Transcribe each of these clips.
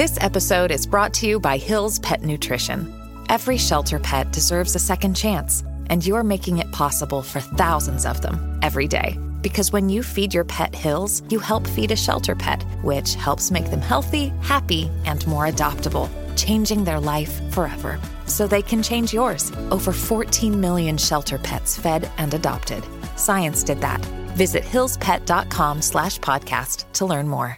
This episode is brought to you by Hill's Pet Nutrition. Every shelter pet deserves a second chance, and you're making it possible for thousands of them every day. Because when you feed your pet Hill's, you help feed a shelter pet, which helps make them healthy, happy, and more adoptable, changing their life forever. So they can change yours. Over 14 million shelter pets fed and adopted. Science did that. Visit hillspet.com/podcast to learn more.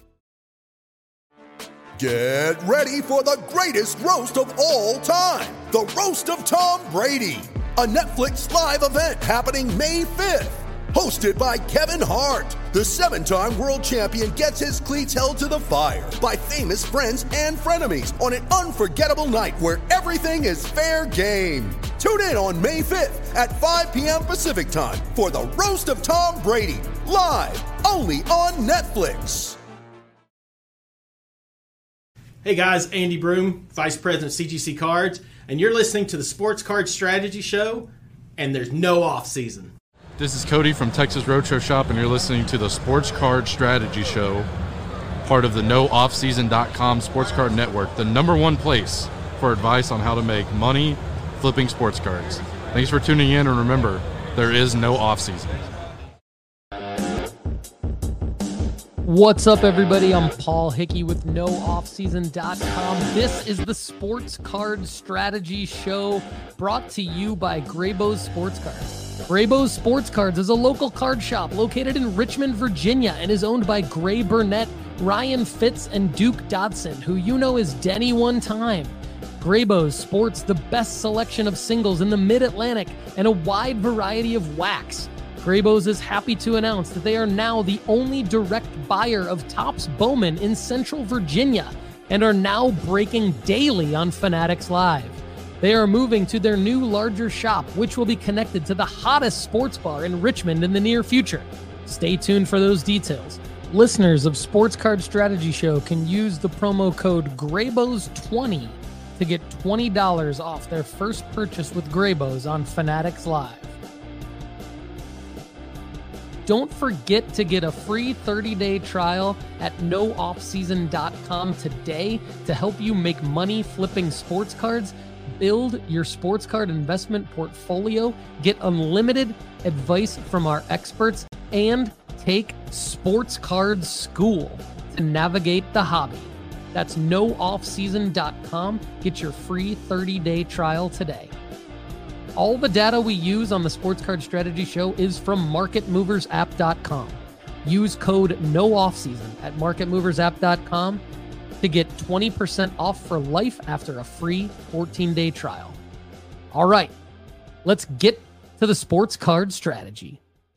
Get ready for the greatest roast of all time, the Roast of Tom Brady, a Netflix live event happening May 5th. Hosted by Kevin Hart, the 7-time world champion gets his cleats held to the fire by famous friends and frenemies on an unforgettable night where everything is fair game. Tune in on May 5th at 5 p.m. Pacific time for the Roast of Tom Brady, live only on Netflix. Hey guys, Andy Broom, Vice President of CGC Cards, and you're listening to the Sports Card Strategy Show, and there's no off season. This is Cody from Texas Roadshow Shop, and you're listening to the Sports Card Strategy Show, part of the NoOffSeason.com Sports Card Network, the #1 place for advice on how to make money flipping sports cards. Thanks for tuning in, and remember, there is no off season. What's up, everybody? I'm Paul Hickey with NoOffSeason.com. This is the Sports Card Strategy Show brought to you by Graybo's Sports Cards. Graybo's Sports Cards is a local card shop located in Richmond, Virginia, and is owned by Gray Burnett, Ryan Fitz, and Duke Dodson, who you know is Denny one time. Graybo's sports the best selection of singles in the Mid-Atlantic and a wide variety of wax. Graybo's is happy to announce that they are now the only direct buyer of Topps Bowman in Central Virginia and are now breaking daily on Fanatics Live. They are moving to their new larger shop, which will be connected to the hottest sports bar in Richmond in the near future. Stay tuned for those details. Listeners of Sports Card Strategy Show can use the promo code GRAYBOS20 to get $20 off their first purchase with Graybo's on Fanatics Live. Don't forget to get a free 30-day trial at NoOffSeason.com today to help you make money flipping sports cards, build your sports card investment portfolio, get unlimited advice from our experts, and take Sports Card School to navigate the hobby. That's NoOffSeason.com. Get your free 30-day trial today. All the data we use on the Sports Card Strategy Show is from MarketMoversApp.com. Use code NOOFFSEASON at MarketMoversApp.com to get 20% off for life after a free 14-day trial. All right, let's get to the Sports Card Strategy.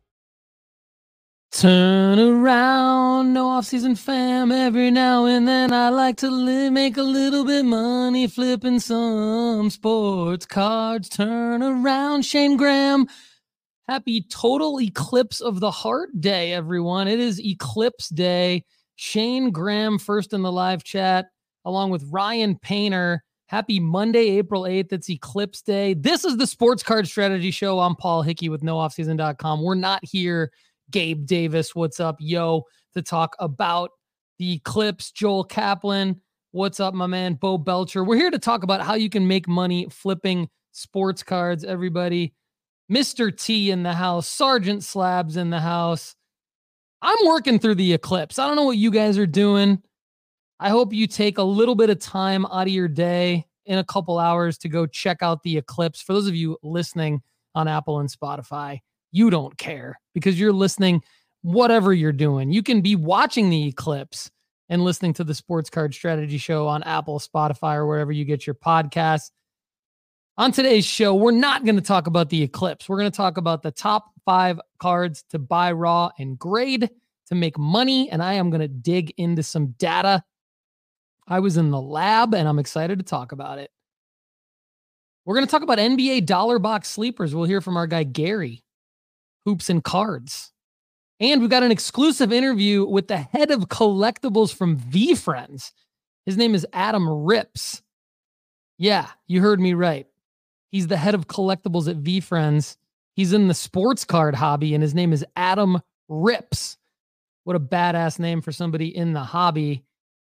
Turn around, no off-season fam. Every now and then I like to make a little bit money flipping some sports cards. Turn around, Shane Graham. Happy total eclipse of the heart day, everyone. It is Eclipse Day. Shane Graham first in the live chat, along with Ryan Painter. Happy Monday, April 8th. It's Eclipse Day. This is the Sports Card Strategy Show. I'm Paul Hickey with NoOffSeason.com. We're not here, Gabe Davis, what's up, yo, to talk about the eclipse. Joel Kaplan, what's up, my man, Bo Belcher. We're here to talk about how you can make money flipping sports cards, everybody. Mr. T in the house, Sergeant Slabs in the house. I'm working through the eclipse. I don't know what you guys are doing. I hope you take a little bit of time out of your day in a couple hours to go check out the eclipse. For those of you listening on Apple and Spotify, you don't care because you're listening whatever you're doing. You can be watching the eclipse and listening to the Sports Card Strategy Show on Apple, Spotify, or wherever you get your podcasts. On today's show, we're not going to talk about the eclipse. We're going to talk about the top 5 cards to buy raw and grade to make money, and I am going to dig into some data. I was in the lab, and I'm excited to talk about it. We're going to talk about NBA dollar box sleepers. We'll hear from our guy, Gary, Hoops and Cards. And we've got an exclusive interview with the head of collectibles from VeeFriends. His name is Adam Rips. Yeah, you heard me right. He's the head of collectibles at VeeFriends. He's in the sports card hobby, and his name is Adam Rips. What a badass name for somebody in the hobby.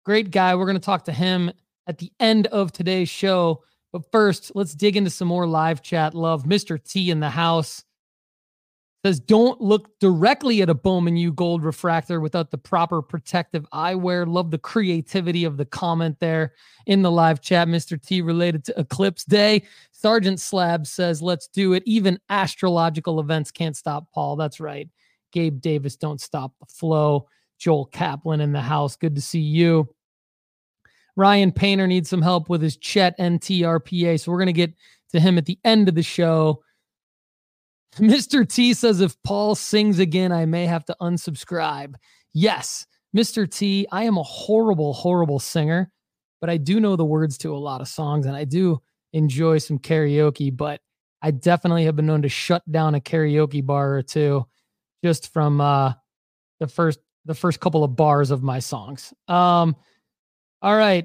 Great guy. We're going to talk to him at the end of today's show. But first, let's dig into some more live chat love. Mr. T in the house says, don't look directly at a Bowman U gold refractor without the proper protective eyewear. Love the creativity of the comment there in the live chat. Mr. T related to Eclipse Day. Sergeant Slab says, let's do it. Even astrological events can't stop Paul. That's right. Gabe Davis, don't stop the flow. Joel Kaplan in the house. Good to see you. Ryan Painter needs some help with his Chet NTRPA. So we're going to get to him at the end of the show. Mr. T says, if Paul sings again, I may have to unsubscribe. Yes, Mr. T, I am a horrible, horrible singer, but I do know the words to a lot of songs, and I do enjoy some karaoke, but I definitely have been known to shut down a karaoke bar or two just from the first couple of bars of my songs. All right.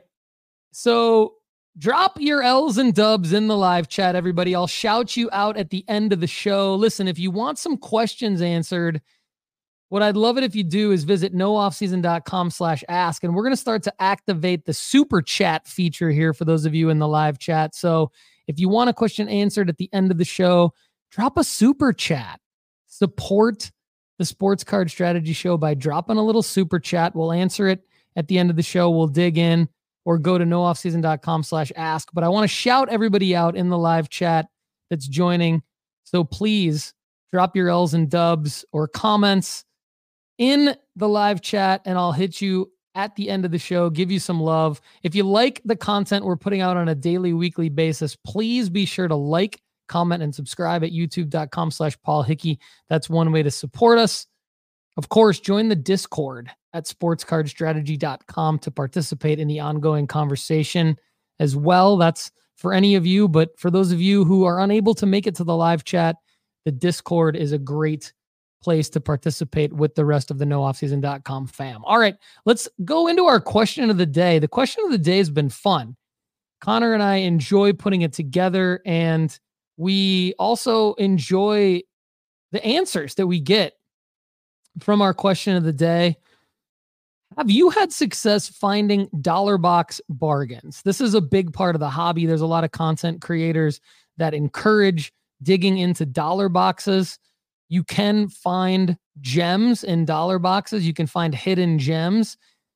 So drop your L's and dubs in the live chat, everybody. I'll shout you out at the end of the show. Listen, if you want some questions answered, what I'd love it if you do is visit nooffseason.com/ask. And we're going to start to activate the super chat feature here for those of you in the live chat. So if you want a question answered at the end of the show, drop a super chat. Support the Sports Card Strategy Show by dropping a little super chat. We'll answer it at the end of the show. We'll dig in, or go to nooffseason.com/ask. But I want to shout everybody out in the live chat that's joining. So please drop your L's and dubs or comments in the live chat, and I'll hit you at the end of the show, give you some love. If you like the content we're putting out on a daily, weekly basis, please be sure to like, comment, and subscribe at youtube.com/Paul Hickey. That's one way to support us. Of course, join the Discord at sportscardstrategy.com to participate in the ongoing conversation as well. That's for any of you, but for those of you who are unable to make it to the live chat, the Discord is a great place to participate with the rest of the nooffseason.com fam. All right, let's go into our question of the day. The question of the day has been fun. Connor and I enjoy putting it together, and we also enjoy the answers that we get from our question of the day. Have you had success finding dollar box bargains? This is a big part of the hobby. There's a lot of content creators that encourage digging into dollar boxes. You can find gems in dollar boxes. You can find hidden gems.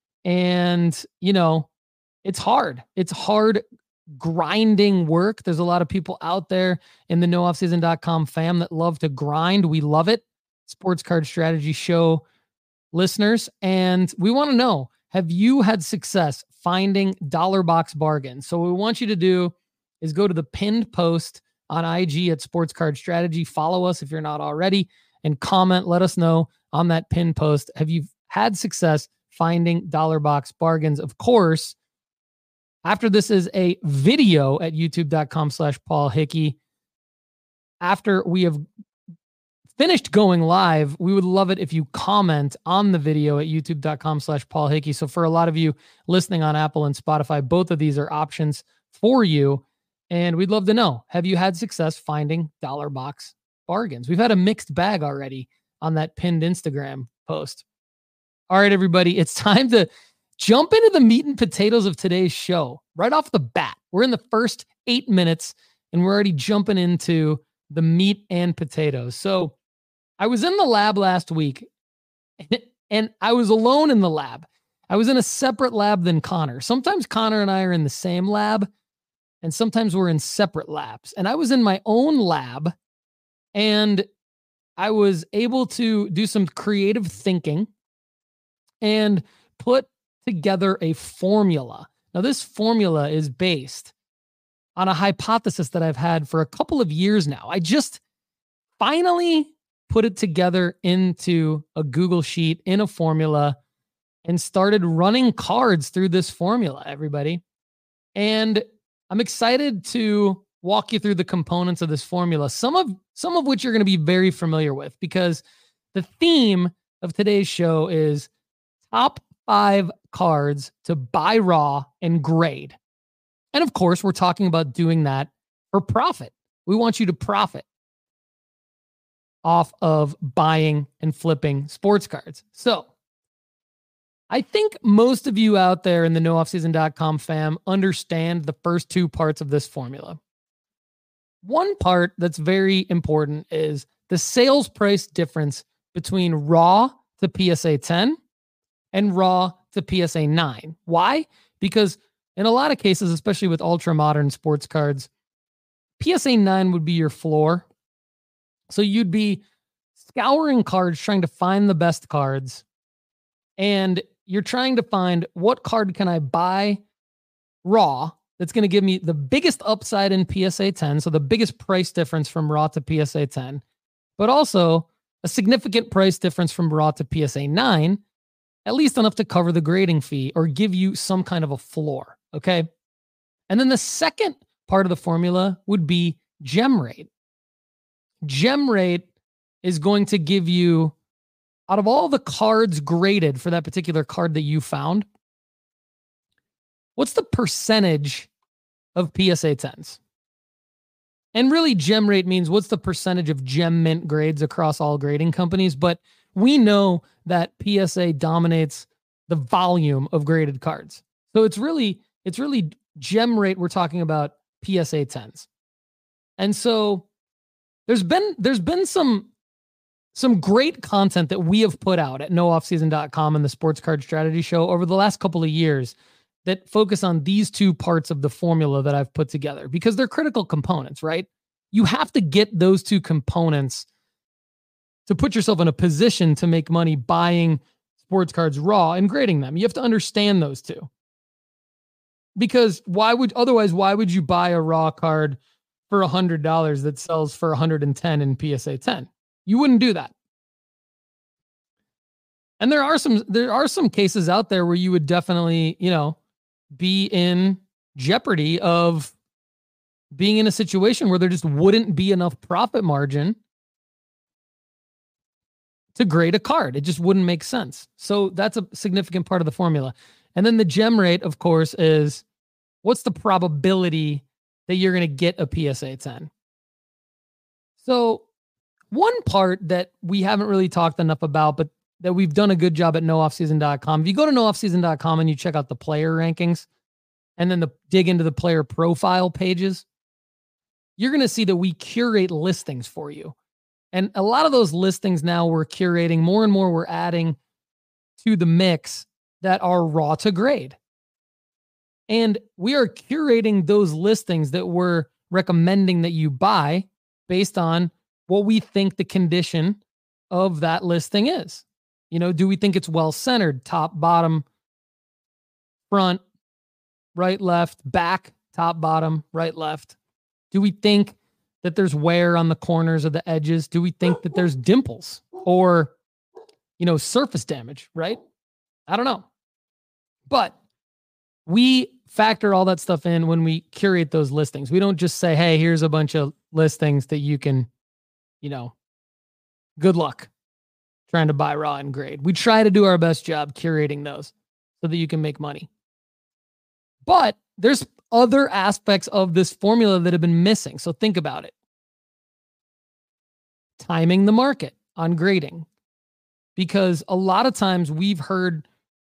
And, you know, it's hard. It's hard grinding work. There's a lot of people out there in the nooffseason.com fam that love to grind. We love it. Sports Card Strategy Show listeners. And we want to know, have you had success finding dollar box bargains? So what we want you to do is go to the pinned post on IG at Sports Card Strategy. Follow us if you're not already, and comment. Let us know on that pinned post. Have you had success finding dollar box bargains? Of course, after this is a video at youtube.com/Paul Hickey. After we have finished going live, we would love it if you comment on the video at youtube.com/Paul Hickey. So for a lot of you listening on Apple and Spotify, both of these are options for you. And we'd love to know, have you had success finding dollar box bargains? We've had a mixed bag already on that pinned Instagram post. All right, everybody, it's time to jump into the meat and potatoes of today's show. Right off the bat, we're in the first 8 minutes, and we're already jumping into the meat and potatoes. So I was in the lab last week, and I was alone in the lab. I was in a separate lab than Connor. Sometimes Connor and I are in the same lab, and sometimes we're in separate labs. And I was in my own lab, and I was able to do some creative thinking and put together a formula. Now, this formula is based on a hypothesis that I've had for a couple of years now. I just finally put it together into a Google Sheet in a formula and started running cards through this formula, everybody. And I'm excited to walk you through the components of this formula, some of which you're going to be very familiar with, because the theme of today's show is top 5 cards to buy raw and grade. And of course, we're talking about doing that for profit. We want you to profit off of buying and flipping sports cards. So I think most of you out there in the nooffseason.com fam understand the first two parts of this formula. One part that's very important is the sales price difference between raw to PSA 10 and raw to PSA 9. Why? Because in a lot of cases, especially with ultra modern sports cards, PSA 9 would be your floor. So you'd be scouring cards, trying to find the best cards, and you're trying to find what card can I buy raw that's going to give me the biggest upside in PSA 10, so the biggest price difference from raw to PSA 10, but also a significant price difference from raw to PSA 9, at least enough to cover the grading fee or give you some kind of a floor, okay? And then the second part of the formula would be gem rate. Gem rate is going to give you, out of all the cards graded for that particular card that you found, what's the percentage of PSA 10s? And really, gem rate means what's the percentage of gem mint grades across all grading companies. But we know that PSA dominates the volume of graded cards. So it's really gem rate. We're talking about PSA 10s. And so there's been some great content that we have put out at nooffseason.com and the Sports Card Strategy Show over the last couple of years that focus on these two parts of the formula that I've put together because they're critical components, right? You have to get those two components to put yourself in a position to make money buying sports cards raw and grading them. You have to understand those two. Because why would you buy a raw card for $100 that sells for $110 in PSA 10? You wouldn't do that. And there are some cases out there where you would definitely, be in jeopardy of being in a situation where there just wouldn't be enough profit margin to grade a card. It just wouldn't make sense. So that's a significant part of the formula. And then the gem rate, of course, is what's the probability that you're going to get a PSA 10? So one part that we haven't really talked enough about, but that we've done a good job at nooffseason.com. If you go to nooffseason.com and you check out the player rankings and then dig into the player profile pages, you're going to see that we curate listings for you. And a lot of those listings now we're curating, more and more we're adding to the mix that are raw to grade. And we are curating those listings that we're recommending that you buy based on what we think the condition of that listing is. Do we think it's well-centered, top, bottom, front, right, left, back, top, bottom, right, left? Do we think that there's wear on the corners of the edges? Do we think that there's dimples or, surface damage, right? I don't know. But we factor all that stuff in when we curate those listings. We don't just say, hey, here's a bunch of listings that you can, good luck trying to buy raw and grade. We try to do our best job curating those so that you can make money. But there's other aspects of this formula that have been missing. So think about it. Timing the market on grading. Because a lot of times we've heard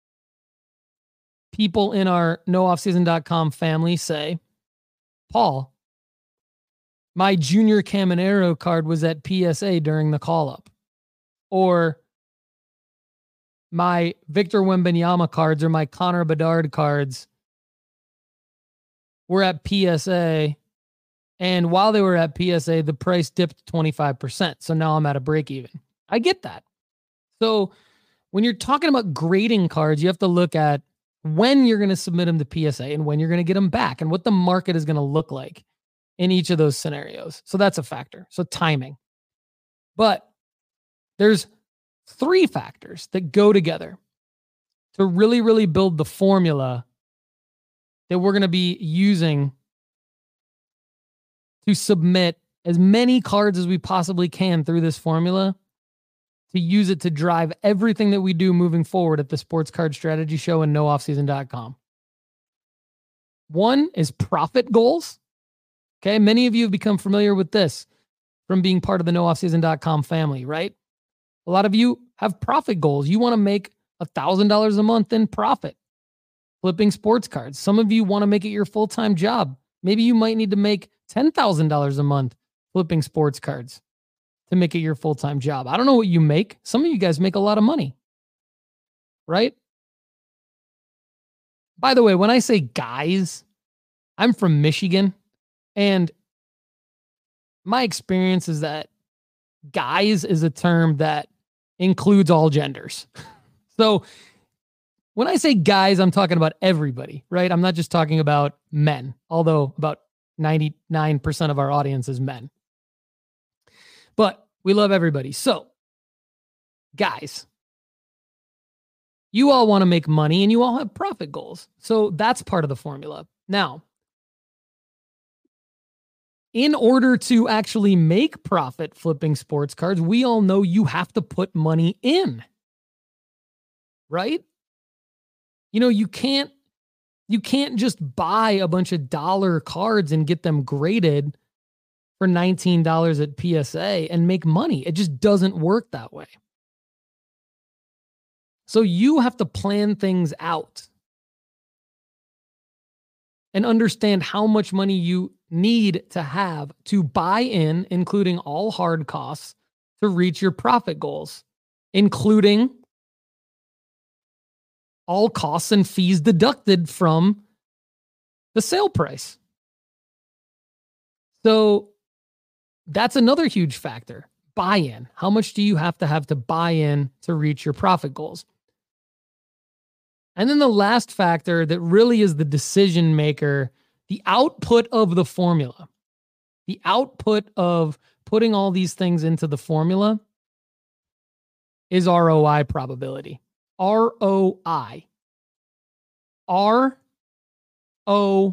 people in our nooffseason.com family say, Paul, my Junior Caminero card was at PSA during the call-up. Or my Victor Wembanyama cards or my Connor Bedard cards were at PSA. And while they were at PSA, the price dipped 25%. So now I'm at a break even. I get that. So when you're talking about grading cards, you have to look at when you're going to submit them to PSA and when you're going to get them back and what the market is going to look like in each of those scenarios. So that's a factor. So timing. But there's 3 factors that go together to really, really build the formula that we're going to be using to submit as many cards as we possibly can through this formula to use it to drive everything that we do moving forward at the Sports Card Strategy Show and nooffseason.com. One is profit goals. Okay, many of you have become familiar with this from being part of the nooffseason.com family, right? A lot of you have profit goals. You want to make $1,000 a month in profit flipping sports cards. Some of you want to make it your full-time job. Maybe you might need to make $10,000 a month flipping sports cards to make it your full-time job. I don't know what you make. Some of you guys make a lot of money, right? By the way, when I say guys, I'm from Michigan, and my experience is that guys is a term that includes all genders. So when I say guys, I'm talking about everybody, right? I'm not just talking about men, although about 99% of our audience is men. But we love everybody. So, guys, you all want to make money and you all have profit goals. So that's part of the formula. Now, in order to actually make profit flipping sports cards, we all know you have to put money in, right? You know, you can't just buy a bunch of dollar cards and get them graded for $19 at PSA and make money. It just doesn't work that way. So you have to plan things out and understand how much money you need to have to buy in, including all hard costs, to reach your profit goals, including all costs and fees deducted from the sale price. So that's another huge factor. Buy-in. How much do you have to buy in to reach your profit goals? And then the last factor that really is the decision maker, the output of the formula. The output of putting all these things into the formula is ROI probability. ROI. ROI.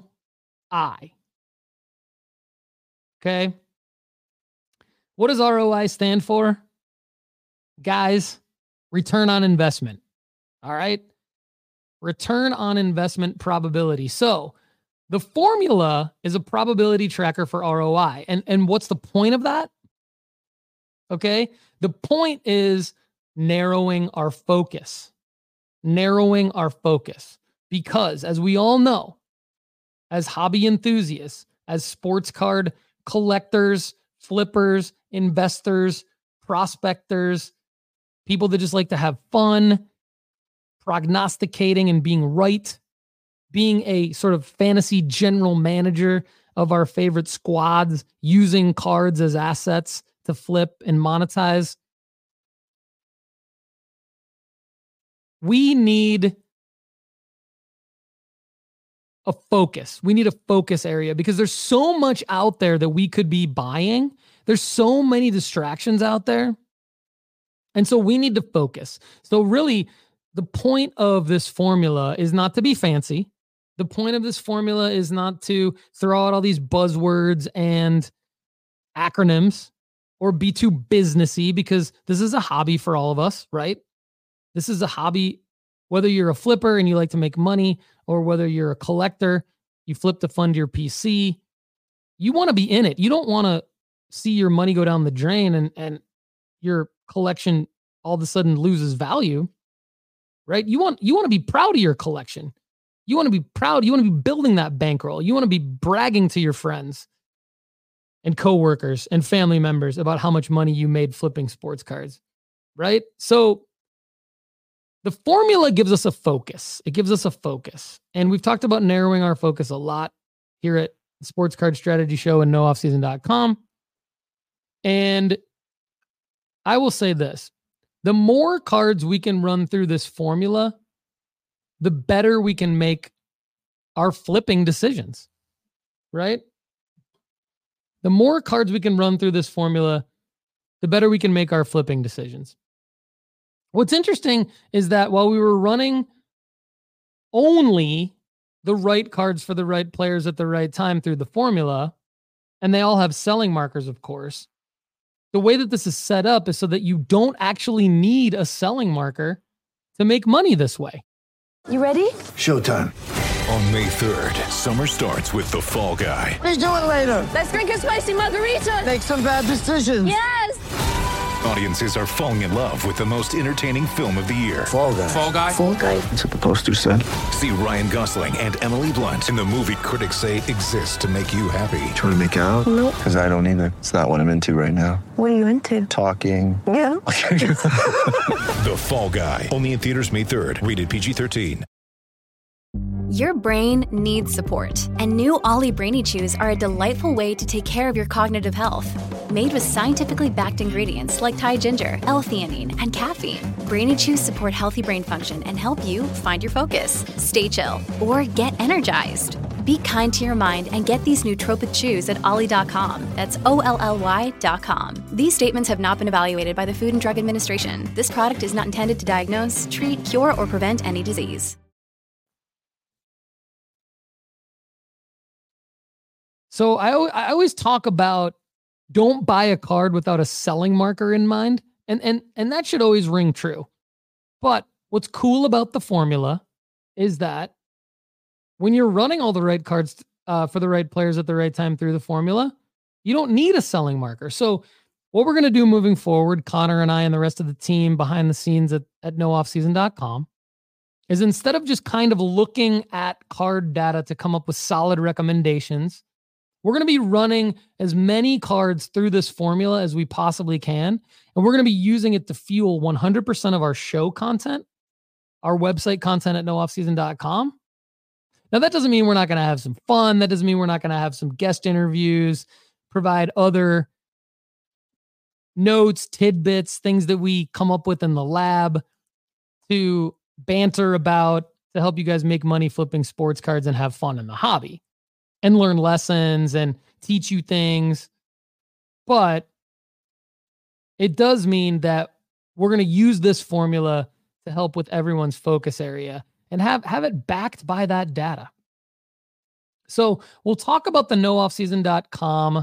Okay. What does ROI stand for? Guys, return on investment. All right. Return on investment probability. So the formula is a probability tracker for ROI. And what's the point of that? Okay. The point is narrowing our focus. Narrowing our focus. Because as we all know, as hobby enthusiasts, as sports card collectors, flippers, investors, prospectors, people that just like to have fun, prognosticating and being right, being a sort of fantasy general manager of our favorite squads, using cards as assets to flip and monetize. We need a focus. We need a focus area because there's so much out there that we could be buying. There's so many distractions out there. And so we need to focus. So really, the point of this formula is not to be fancy. The point of this formula is not to throw out all these buzzwords and acronyms or be too businessy, because this is a hobby for all of us, right? This is a hobby, whether you're a flipper and you like to make money, or whether you're a collector, you flip to fund your PC. You want to be in it. You don't want to see your money go down the drain and your collection all of a sudden loses value, right? You want to be proud of your collection. You want to be proud. You want to be building that bankroll. You want to be bragging to your friends and coworkers and family members about how much money you made flipping sports cards, right? So the formula gives us a focus. It gives us a focus. And we've talked about narrowing our focus a lot here at the Sports Card Strategy Show and nooffseason.com. And I will say this, the more cards we can run through this formula, the better we can make our flipping decisions, right? The more cards we can run through this formula, the better we can make our flipping decisions. What's interesting is that while we were running only the right cards for the right players at the right time through the formula, and they all have selling markers, of course, the way that this is set up is so that you don't actually need a selling marker to make money this way. You ready? Showtime. On May 3rd, summer starts with The Fall Guy. Let's do it later. Let's drink a spicy margarita. Make some bad decisions. Yes. Audiences are falling in love with the most entertaining film of the year. Fall Guy. Fall Guy? Fall Guy. That's what the poster said. See Ryan Gosling and Emily Blunt in the movie critics say exists to make you happy. Trying to make it out? Nope. Because I don't either. It's not what I'm into right now. What are you into? Talking. Yeah. The Fall Guy. Only in theaters May 3rd. Rated PG-13. Your brain needs support, and new Ollie Brainy Chews are a delightful way to take care of your cognitive health. Made with scientifically backed ingredients like Thai ginger, L-theanine, and caffeine, Brainy Chews support healthy brain function and help you find your focus, stay chill, or get energized. Be kind to your mind and get these nootropic chews at ollie.com. That's OLLY.com. These statements have not been evaluated by the Food and Drug Administration. This product is not intended to diagnose, treat, cure, or prevent any disease. So I always talk about don't buy a card without a selling marker in mind. And that should always ring true. But what's cool about the formula is that when you're running all the right cards for the right players at the right time through the formula, you don't need a selling marker. So what we're going to do moving forward, Connor and I and the rest of the team behind the scenes at nooffseason.com, is instead of just kind of looking at card data to come up with solid recommendations, we're going to be running as many cards through this formula as we possibly can. And we're going to be using it to fuel 100% of our show content, our website content at nooffseason.com. Now, that doesn't mean we're not going to have some fun. That doesn't mean we're not going to have some guest interviews, provide other notes, tidbits, things that we come up with in the lab to banter about, to help you guys make money flipping sports cards and have fun in the hobby and learn lessons and teach you things. But it does mean that we're going to use this formula to help with everyone's focus area and have it backed by that data. So we'll talk about the nooffseason.com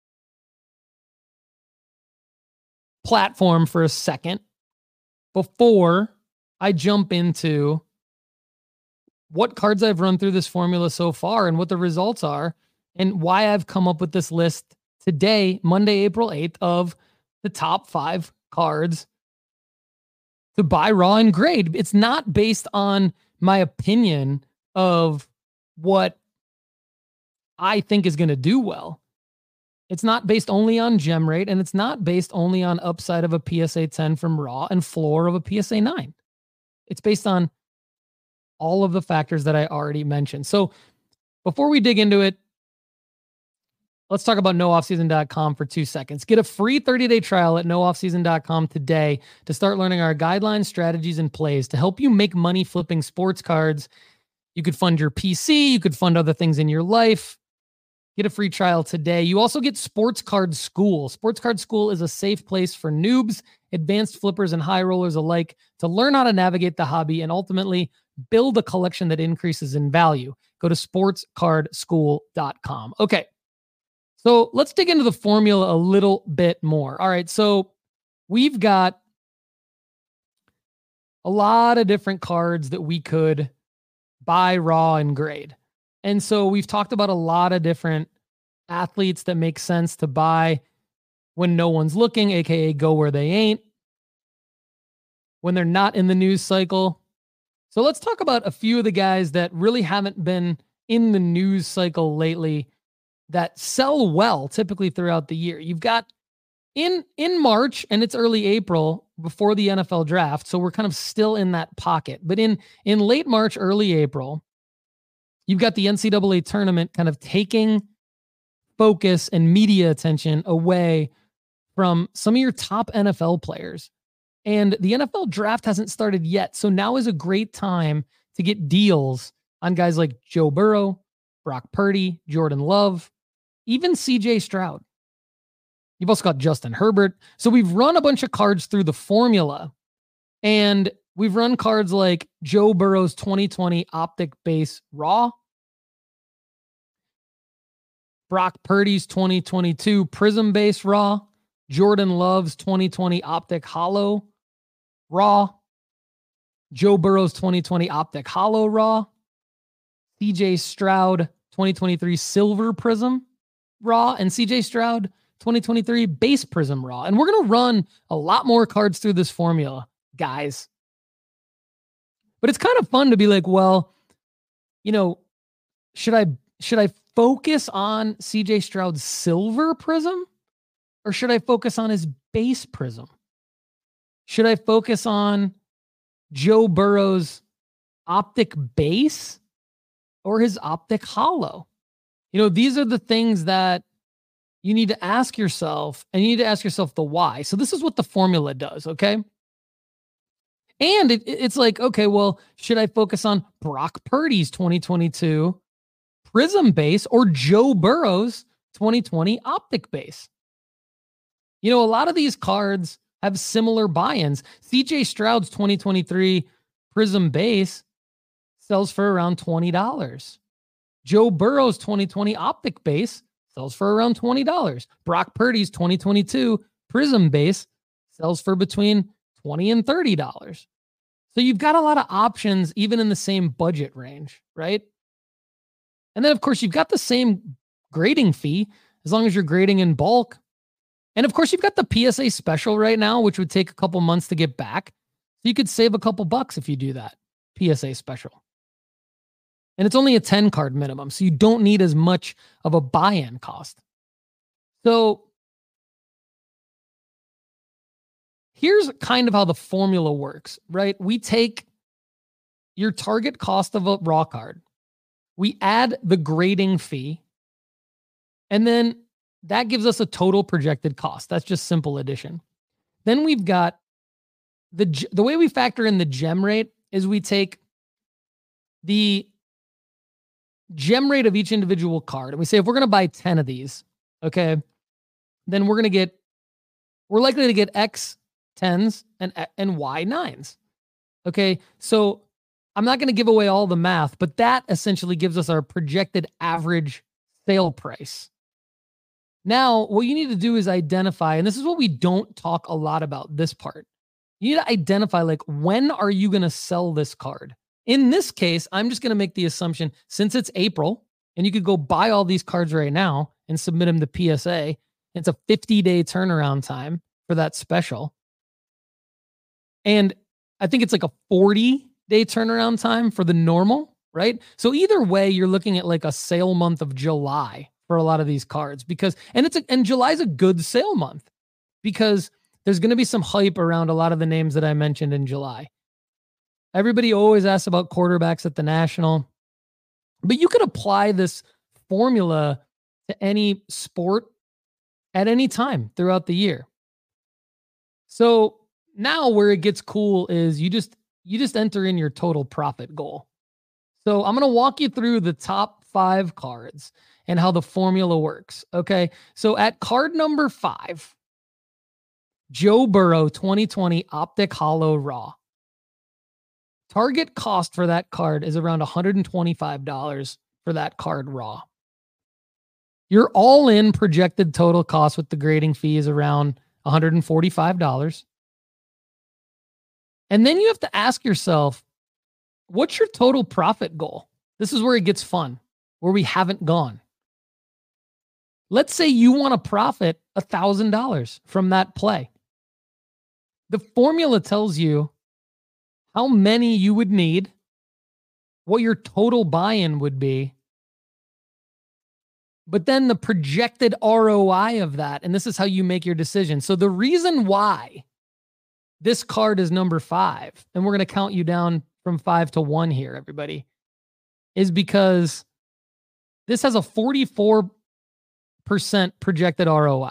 platform for a second before I jump into what cards I've run through this formula so far and what the results are and why I've come up with this list today, Monday, April 8th, of the top 5 cards to buy raw and grade. It's not based on my opinion of what I think is going to do well. It's not based only on gem rate, and it's not based only on upside of a PSA 10 from raw and floor of a PSA 9. It's based on all of the factors that I already mentioned. So before we dig into it, let's talk about nooffseason.com for 2 seconds. Get a free 30-day trial at nooffseason.com today to start learning our guidelines, strategies, and plays to help you make money flipping sports cards. You could fund your PC. You could fund other things in your life. Get a free trial today. You also get Sports Card School. Sports Card School is a safe place for noobs, advanced flippers, and high rollers alike to learn how to navigate the hobby and ultimately build a collection that increases in value. Go to sportscardschool.com. Okay, so let's dig into the formula a little bit more. All right, so we've got a lot of different cards that we could buy raw and grade. And so we've talked about a lot of different athletes that make sense to buy when no one's looking, aka go where they ain't, when they're not in the news cycle. So let's talk about a few of the guys that really haven't been in the news cycle lately that sell well typically throughout the year. You've got in March, and it's early April before the NFL draft, so we're kind of still in that pocket. But in late March, early April, you've got the NCAA tournament kind of taking focus and media attention away from some of your top NFL players. And the NFL draft hasn't started yet. So now is a great time to get deals on guys like Joe Burrow, Brock Purdy, Jordan Love, even CJ Stroud. You've also got Justin Herbert. So we've run a bunch of cards through the formula, and we've run cards like Joe Burrow's 2020 Optic Base Raw, Brock Purdy's 2022 Prism Base Raw, Jordan Love's 2020 Optic Hollow Raw, Joe Burrow's 2020 Optic Hollow Raw, CJ Stroud 2023 Silver Prism Raw, and CJ Stroud 2023 base Prism Raw. And we're going to run a lot more cards through this formula, guys. But it's kind of fun to be like, well, you know, should I focus on CJ Stroud's silver Prism, or should I focus on his base Prism? Should I focus on Joe Burrow's optic base or his optic hollow? You know, these are the things that you need to ask yourself, and you need to ask yourself the why. So this is what the formula does, okay? And it's like, okay, well, should I focus on Brock Purdy's 2022 Prism base or Joe Burrow's 2020 optic base? You know, a lot of these cards have similar buy-ins. CJ Stroud's 2023 Prism base sells for around $20. Joe Burrow's 2020 optic base sells for around $20. Brock Purdy's 2022 Prism base sells for between $20 and $30. So you've got a lot of options even in the same budget range, right? And then, of course, you've got the same grading fee as long as you're grading in bulk. And, of course, you've got the PSA special right now, which would take a couple months to get back. So you could save a couple bucks if you do that PSA special. And it's only a 10-card minimum, so you don't need as much of a buy-in cost. So here's kind of how the formula works, right? We take your target cost of a raw card, we add the grading fee, and then that gives us a total projected cost. That's just simple addition. Then we've got the way we factor in the gem rate is we take the gem rate of each individual card, and we say if we're going to buy 10 of these, okay, then we're likely to get X 10s and Y 9s. Okay, so I'm not going to give away all the math, but that essentially gives us our projected average sale price. Now, what you need to do is identify, and this is what we don't talk a lot about, this part. You need to identify, like, when are you going to sell this card? In this case, I'm just going to make the assumption, since it's April, and you could go buy all these cards right now and submit them to PSA, it's a 50-day turnaround time for that special. And I think it's like a 40-day turnaround time for the normal, right? So either way, you're looking at like a sale month of July for a lot of these cards, because, and July's a good sale month because there's going to be some hype around a lot of the names that I mentioned in July. Everybody always asks about quarterbacks at the National, but you could apply this formula to any sport at any time throughout the year. So now where it gets cool is you just enter in your total profit goal. So I'm going to walk you through the top 5 cards and how the formula works. Okay. So at card number 5, Joe Burrow 2020 Optic Hollow Raw. Target cost for that card is around $125 for that card raw. Your all-in projected total cost with the grading fee is around $145. And then you have to ask yourself, what's your total profit goal? This is where it gets fun, where we haven't gone. Let's say you want to profit $1,000 from that play. The formula tells you how many you would need, what your total buy-in would be, but then the projected ROI of that, and this is how you make your decision. So the reason why this card is number 5, and we're going to count you down from 5 to 1 here, everybody, is because this has a 44% projected ROI.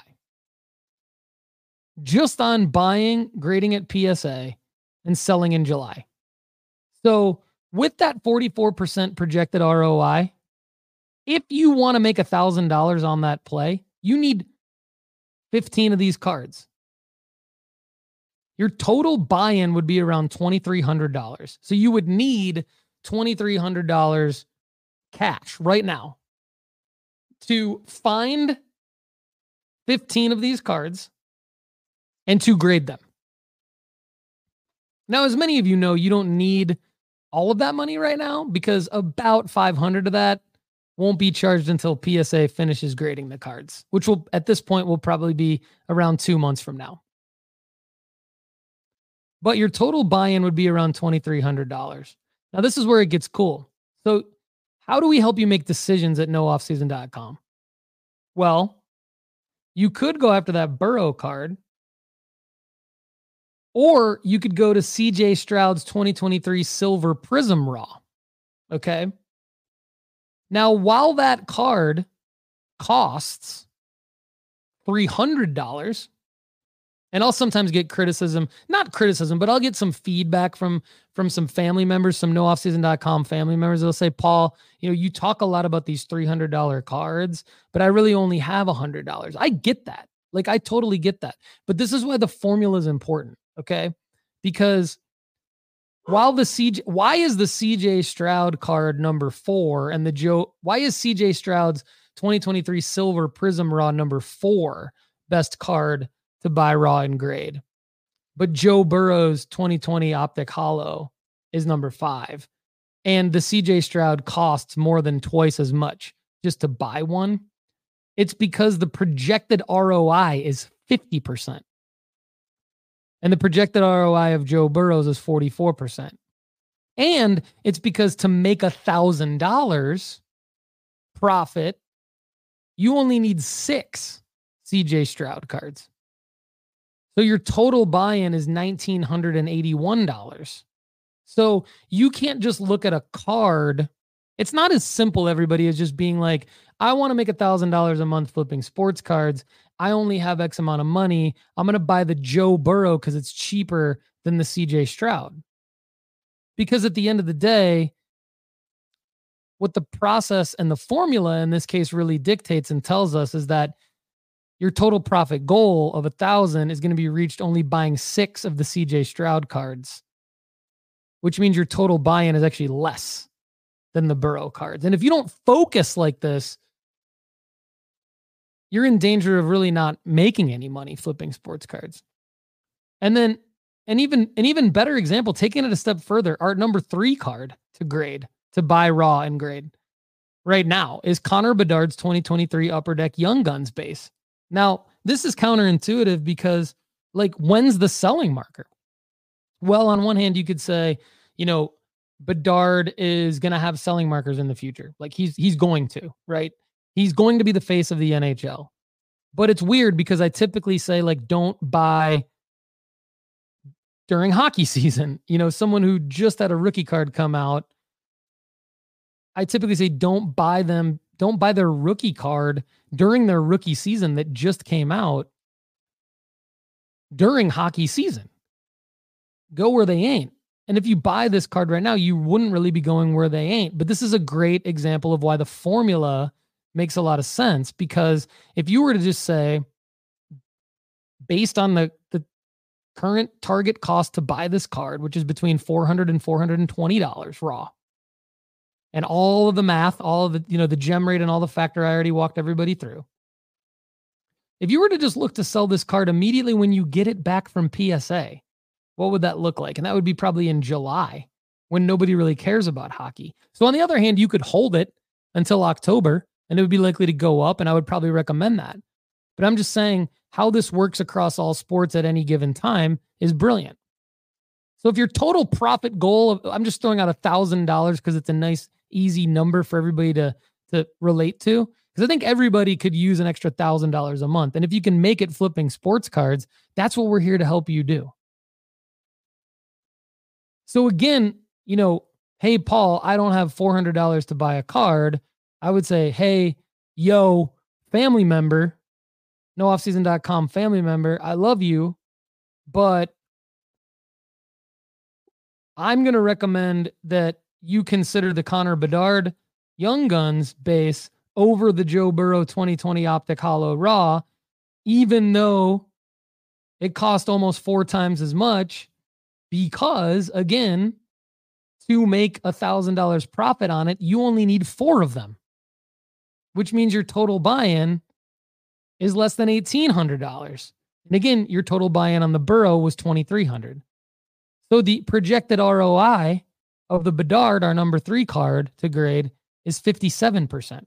Just on buying, grading at PSA, and selling in July. So with that 44% projected ROI, if you want to make $1,000 on that play, you need 15 of these cards. Your total buy-in would be around $2,300. So you would need $2,300 cash right now to find 15 of these cards and to grade them. Now, as many of you know, you don't need all of that money right now because about 500 of that won't be charged until PSA finishes grading the cards, which will, at this point, will probably be around 2 months from now. But your total buy-in would be around $2,300. Now, this is where it gets cool. So how do we help you make decisions at nooffseason.com? Well, you could go after that Burrow card, or you could go to CJ Stroud's 2023 Silver Prism Raw. Okay? Now, while that card costs $300, and I'll sometimes get not criticism, but I'll get some feedback from some family members, some nooffseason.com family members. They'll say, Paul, you talk a lot about these $300 cards, but I really only have $100. I get that. Like, I totally get that. But this is why the formula is important, okay? Because why is the CJ Stroud card number 4 and why is CJ Stroud's 2023 Silver Prism Raw number 4 best card to buy raw and grade? But Joe Burrow's 2020 Optic Holo is number 5. And the CJ Stroud costs more than twice as much just to buy one. It's because the projected ROI is 50%. And the projected ROI of Joe Burrow's is 44%. And it's because to make $1,000 profit, you only need 6 CJ Stroud cards. So your total buy-in is $1,981. So you can't just look at a card. It's not as simple, everybody, as just being like, I want to make $1,000 a month flipping sports cards. I only have X amount of money. I'm going to buy the Joe Burrow because it's cheaper than the CJ Stroud. Because at the end of the day, what the process and the formula in this case really dictates and tells us is that your total profit goal of 1,000 is going to be reached only buying 6 of the CJ Stroud cards, which means your total buy-in is actually less than the Burrow cards. And if you don't focus like this, you're in danger of really not making any money flipping sports cards. And then an even better example, taking it a step further, our number 3 card to grade, to buy raw and grade right now is Connor Bedard's 2023 Upper Deck Young Guns base. Now, this is counterintuitive because, like, when's the selling marker? Well, on one hand, you could say, Bedard is going to have selling markers in the future. Like, he's going to, right? He's going to be the face of the NHL. But it's weird because I typically say, like, don't buy during hockey season. Someone who just had a rookie card come out, I typically say don't buy their rookie card during their rookie season that just came out during hockey season. Go where they ain't. And if you buy this card right now, you wouldn't really be going where they ain't. But this is a great example of why the formula makes a lot of sense, because if you were to just say, based on the current target cost to buy this card, which is between $400 and $420 raw, and all of the math, all of the, the gem rate and all the factor I already walked everybody through. If you were to just look to sell this card immediately when you get it back from PSA, what would that look like? And that would be probably in July when nobody really cares about hockey. So on the other hand, you could hold it until October and it would be likely to go up, and I would probably recommend that. But I'm just saying how this works across all sports at any given time is brilliant. So if your total profit goal I'm just throwing out $1,000 because it's a nice, easy number for everybody to relate to, because I think everybody could use an extra $1,000 a month. And if you can make it flipping sports cards, that's what we're here to help you do. So again, hey, Paul, I don't have $400 to buy a card. I would say, hey, yo, family member, nooffseason.com family member, I love you, but I'm going to recommend that you consider the Connor Bedard Young Guns base over the Joe Burrow 2020 Optic Holo Raw, even though it cost almost 4 times as much, because, again, to make $1,000 profit on it, you only need 4 of them, which means your total buy-in is less than $1,800. And again, your total buy-in on the Burrow was $2,300. So the projected ROI of the Bedard, our number 3 card to grade, is 57%.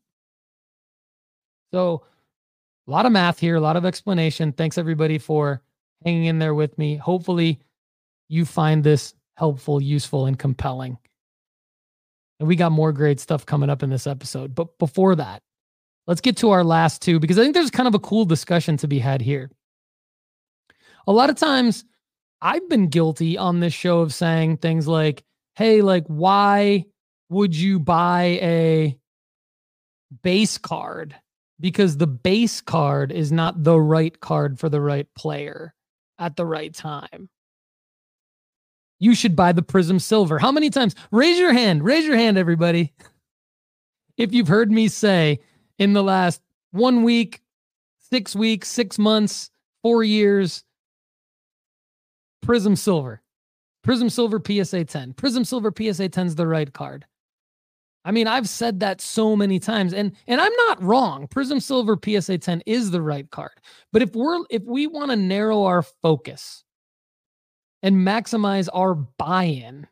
So a lot of math here, a lot of explanation. Thanks everybody for hanging in there with me. Hopefully you find this helpful, useful, and compelling. And we got more great stuff coming up in this episode. But before that, let's get to our last two, because I think there's kind of a cool discussion to be had here. A lot of times I've been guilty on this show of saying things like, hey, like, why would you buy a base card? Because the base card is not the right card for the right player at the right time. You should buy the Prism Silver. How many times? Raise your hand, everybody. If you've heard me say in the last 1 week, 6 weeks, 6 months, 4 years, Prism Silver. Prism Silver PSA 10. Prism Silver PSA 10 is the right card. I mean, I've said that so many times, and I'm not wrong. Prism Silver PSA 10 is the right card. But if we want to narrow our focus and maximize our buy-in,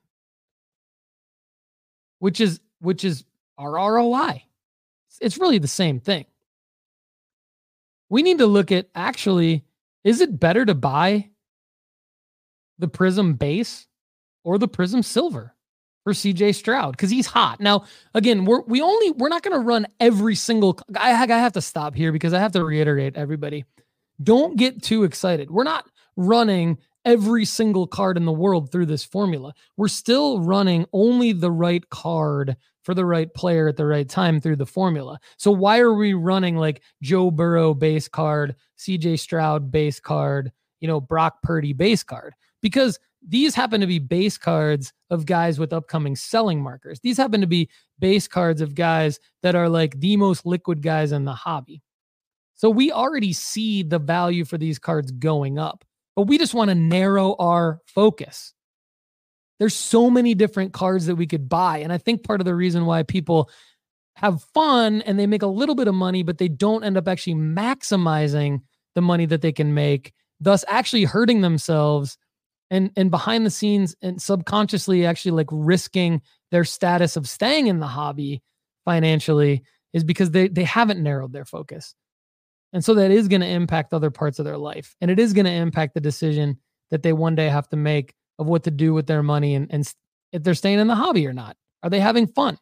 which is our ROI, it's really the same thing. We need to look at, actually, is it better to buy the Prism base or the Prism Silver for CJ Stroud? Because he's hot. Now, again, we're not going to run every single. I have to stop here because I have to reiterate, everybody, don't get too excited. We're not running every single card in the world through this formula. We're still running only the right card for the right player at the right time through the formula. So why are we running like Joe Burrow base card, CJ Stroud base card, Brock Purdy base card? Because these happen to be base cards of guys with upcoming selling markers. These happen to be base cards of guys that are like the most liquid guys in the hobby. So we already see the value for these cards going up, but we just want to narrow our focus. There's so many different cards that we could buy. And I think part of the reason why people have fun and they make a little bit of money, but they don't end up actually maximizing the money that they can make, thus actually hurting themselves and behind the scenes and subconsciously actually like risking their status of staying in the hobby financially, is because they haven't narrowed their focus. And so that is going to impact other parts of their life. And it is going to impact the decision that they one day have to make of what to do with their money and if they're staying in the hobby or not. Are they having fun?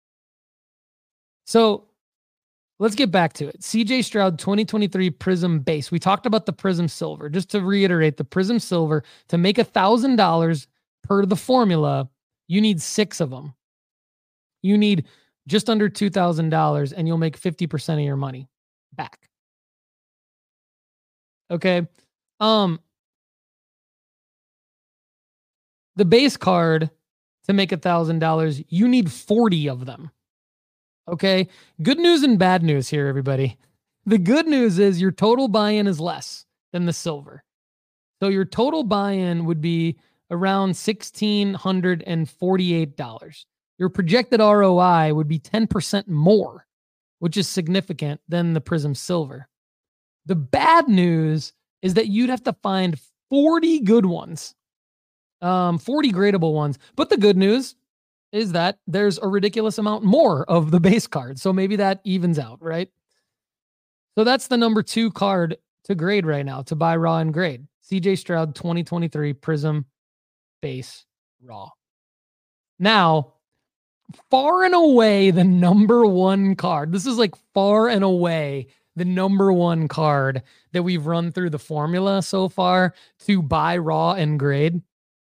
So let's get back to it. CJ Stroud 2023 Prism base. We talked about the Prism Silver. Just to reiterate, the Prism Silver, to make $1,000 per the formula, you need 6 of them. You need just under $2,000 and you'll make 50% of your money back. Okay. The base card, to make $1,000, you need 40 of them. Okay. Good news and bad news here, everybody. The good news is your total buy-in is less than the silver. So your total buy-in would be around $1,648. Your projected ROI would be 10% more, which is significant than the Prism Silver. The bad news is that you'd have to find 40 good ones, 40 gradable ones. But the good news is that there's a ridiculous amount more of the base card. So maybe that evens out, right? So that's the number 2 card to grade right now, to buy raw and grade. CJ Stroud 2023 Prism base raw. Now, far and away the number 1 card. This is like far and away the number 1 card that we've run through the formula so far to buy raw and grade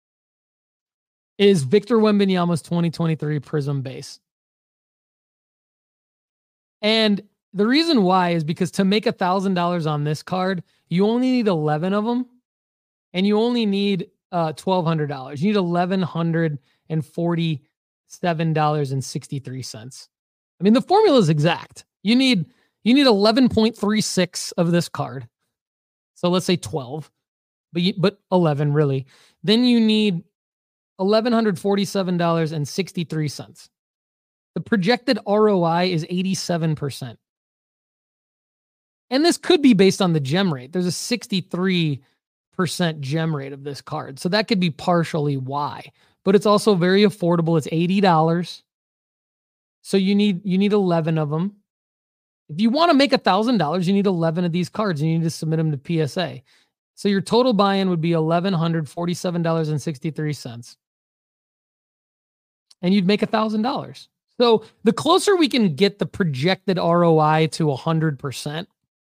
is Victor Wembanyama's 2023 Prism base. And the reason why is because to make $1,000 on this card, you only need 11 of them, and you only need $1,200. You need $1,147.63. I mean, the formula is exact. You need 11.36 of this card. So let's say 12, but 11 really. Then you need $1,147.63. The projected ROI is 87%. And this could be based on the gem rate. There's a 63% gem rate of this card. So that could be partially why. But it's also very affordable. It's $80. So you need 11 of them. If you want to make $1,000, you need 11 of these cards and you need to submit them to PSA. So your total buy-in would be $1,147.63. And you'd make $1,000. So the closer we can get the projected ROI to 100%,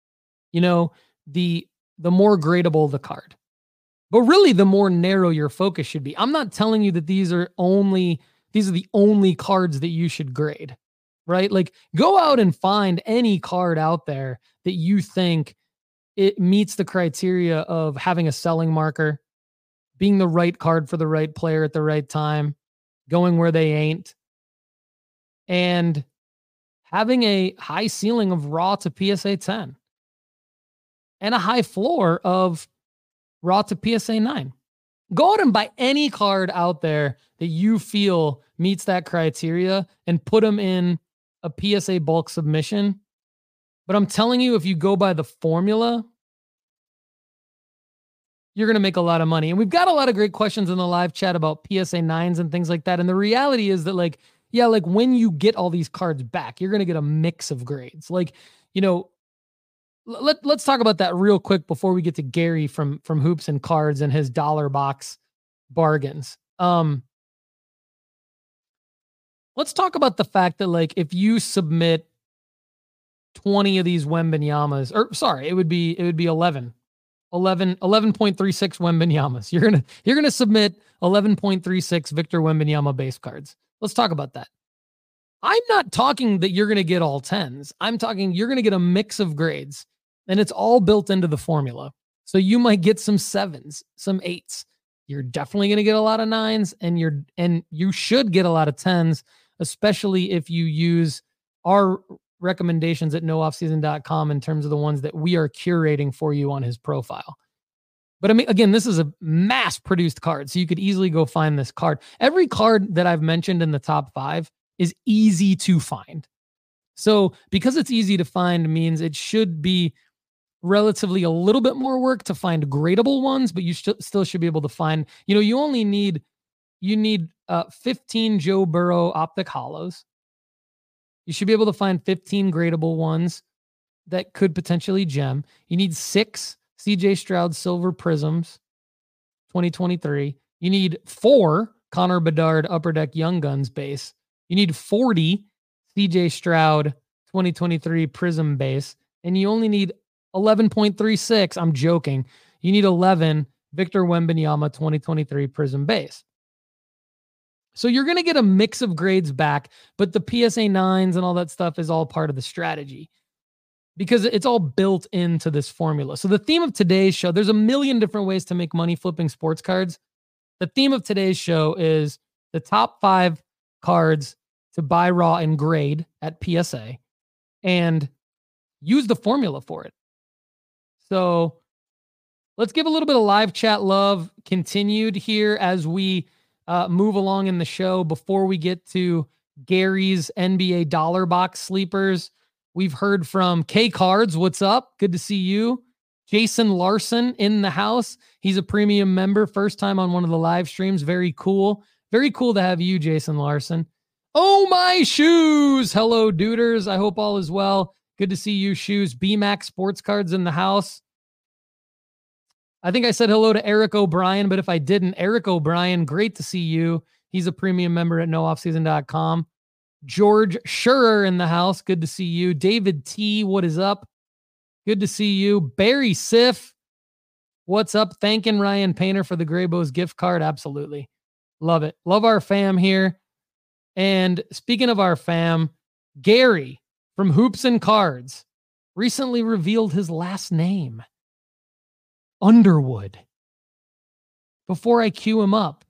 the more gradable the card. But really, the more narrow your focus should be. I'm not telling you that these are the only cards that you should grade, right? Like, go out and find any card out there that you think it meets the criteria of having a selling marker, being the right card for the right player at the right time, going where they ain't, and having a high ceiling of raw to PSA 10 and a high floor of raw to PSA 9. Go out and buy any card out there that you feel meets that criteria and put them in a PSA bulk submission. But I'm telling you, if you go by the formula, you're going to make a lot of money. And we've got a lot of great questions in the live chat about PSA 9s and things like that. And the reality is that, when you get all these cards back, you're going to get a mix of grades. Let's talk about that real quick before we get to Gary from Hoops and Cards and his dollar box bargains. Let's talk about the fact that, if you submit 20 of these Wembanyamas, it would be 11.36 Wembanyamas. You're gonna submit 11.36 Victor Wembanyama base cards. Let's talk about that. I'm not talking that you're going to get all 10s. I'm talking you're going to get a mix of grades, and it's all built into the formula. So you might get some 7s, some 8s. You're definitely going to get a lot of 9s, and you should get a lot of 10s, especially if you use our recommendations at nooffseason.com in terms of the ones that we are curating for you on his profile. But I mean, again, this is a mass-produced card, so you could easily go find this card. Every card that I've mentioned in the top 5 is easy to find. So because it's easy to find means it should be relatively a little bit more work to find gradable ones, but you still should be able to find, you need 15 Joe Burrow optic hollows. You should be able to find 15 gradable ones that could potentially gem. You need 6 CJ Stroud Silver Prisms 2023. You need 4 Connor Bedard Upper Deck Young Guns base. You need 40 CJ Stroud 2023 Prism base. And you only need 11.36. I'm joking. You need 11 Victor Wembanyama 2023 Prism base. So you're going to get a mix of grades back, but the PSA 9s and all that stuff is all part of the strategy because it's all built into this formula. So the theme of today's show, there's a million different ways to make money flipping sports cards. The theme of today's show is the top 5 cards to buy raw and grade at PSA and use the formula for it. So let's give a little bit of live chat love continued here as we move along in the show before we get to Gary's NBA dollar box sleepers. We've heard from K Cards. What's up? Good to see you. Jason Larson in the house. He's a premium member. First time on one of the live streams. Very cool. Very cool to have you, Jason Larson. Oh, my shoes. Hello, duders. I hope all is well. Good to see you, shoes. BMAX Sports Cards in the house. I think I said hello to Eric O'Brien, but if I didn't, Eric O'Brien, great to see you. He's a premium member at nooffseason.com. George Schurer in the house. Good to see you. David T, what is up? Good to see you. Barry Siff, what's up? Thanking Ryan Painter for the Graybos gift card. Absolutely. Love it. Love our fam here. And speaking of our fam, Gary from Hoops and Cards recently revealed his last name. Underwood. Before I cue him up,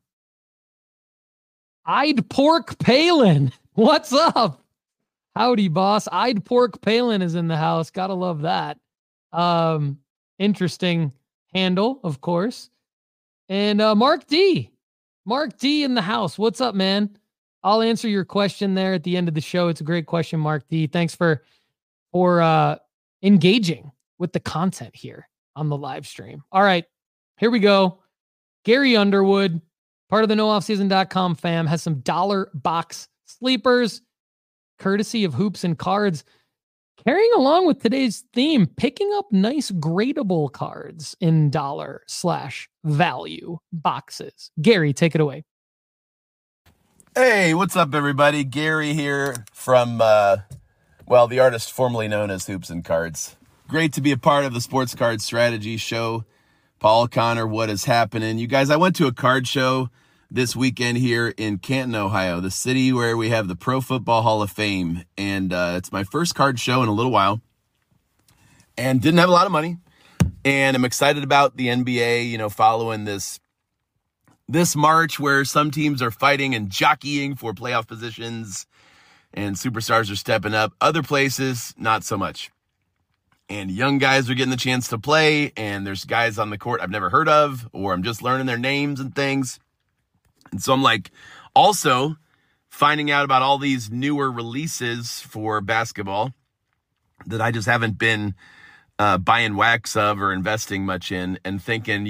I'd Pork Palin. What's up? Howdy, boss. I'd Pork Palin is in the house. Gotta love that. Interesting handle, of course. And Mark D. Mark D in the house. What's up, man? I'll answer your question there at the end of the show. It's a great question, Mark D. Thanks for engaging with the content here on the live stream. All right, here we go. Gary Underwood, part of the nooffseason.com fam, has some dollar box sleepers. courtesy of Hoops and Cards. Carrying along with today's theme, picking up nice gradable cards in $/value boxes. Gary, take it away. Hey, what's up, everybody? Gary here from, the artist formerly known as Hoops and Cards. Great to be a part of the Sports Card Strategy Show. Paul, Connor, what is happening? You guys, I went to a card show this weekend here in Canton, Ohio, the city where we have the Pro Football Hall of Fame. And it's my first card show in a little while. And didn't have a lot of money. And I'm excited about the NBA, following this March where some teams are fighting and jockeying for playoff positions and superstars are stepping up. Other places, not so much. And young guys are getting the chance to play, and there's guys on the court I've never heard of, or I'm just learning their names and things. And so I'm also finding out about all these newer releases for basketball that I just haven't been buying wax of or investing much in, and thinking,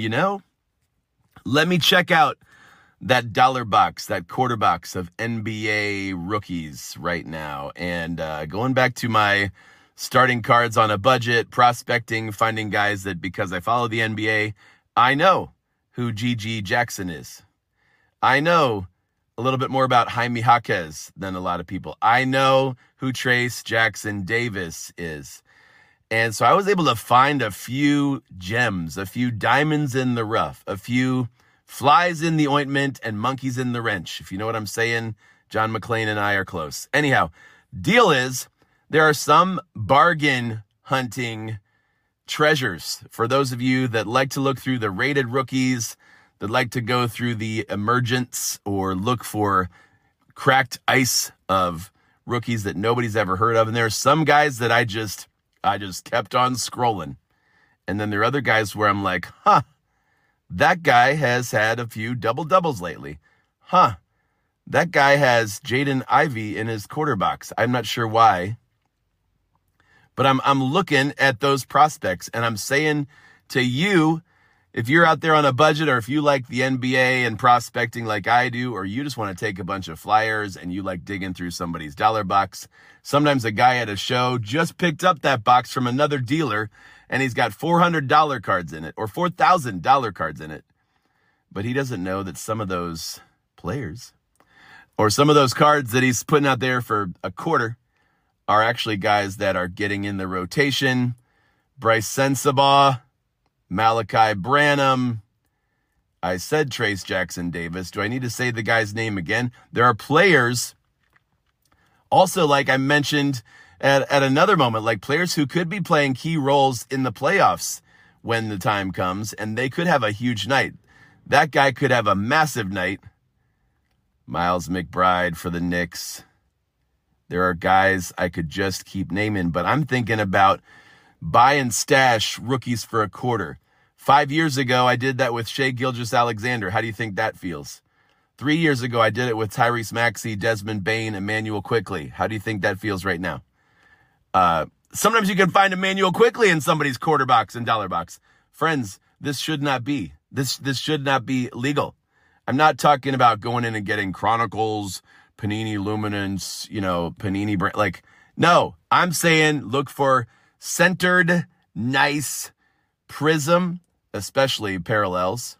let me check out that dollar box, that quarter box of NBA rookies right now. And going back to my starting cards on a budget, prospecting, finding guys that, because I follow the NBA, I know who G.G. Jackson is. I know a little bit more about Jaime Jaquez than a lot of people. I know who Trace Jackson Davis is. And so I was able to find a few gems, a few diamonds in the rough, a few flies in the ointment and monkeys in the wrench. If you know what I'm saying, John McClane and I are close. Anyhow, deal is, there are some bargain hunting treasures for those of you that like to look through the rated rookies, that like to go through the emergence or look for cracked ice of rookies that nobody's ever heard of. And there are some guys that I just kept on scrolling. And then there are other guys where I'm like, that guy has had a few double-doubles lately. That guy has Jaden Ivey in his quarter box. I'm not sure why. But I'm looking at those prospects, and I'm saying to you, if you're out there on a budget, or if you like the NBA and prospecting like I do, or you just want to take a bunch of flyers and you like digging through somebody's dollar box, sometimes a guy at a show just picked up that box from another dealer and he's got $400 cards in it or $4,000 cards in it. But he doesn't know that some of those players or some of those cards that he's putting out there for a quarter are actually guys that are getting in the rotation. Bryce Sensabaugh, Malachi Branham. I said Trace Jackson Davis. Do I need to say the guy's name again? There are players also, like I mentioned at another moment, like players who could be playing key roles in the playoffs when the time comes, and they could have a huge night. That guy could have a massive night. Miles McBride for the Knicks. There are guys I could just keep naming, but I'm thinking about buy and stash rookies for a quarter. 5 years ago, I did that with Shai Gilgeous-Alexander. How do you think that feels? 3 years ago, I did it with Tyrese Maxey, Desmond Bane, Emmanuel Quickley. How do you think that feels right now? Sometimes you can find Emmanuel Quickley in somebody's quarter box and dollar box. Friends, this should not be. This should not be legal. I'm not talking about going in and getting Chronicles, Panini Luminance, Panini brand. No, I'm saying look for centered, nice prism, especially parallels,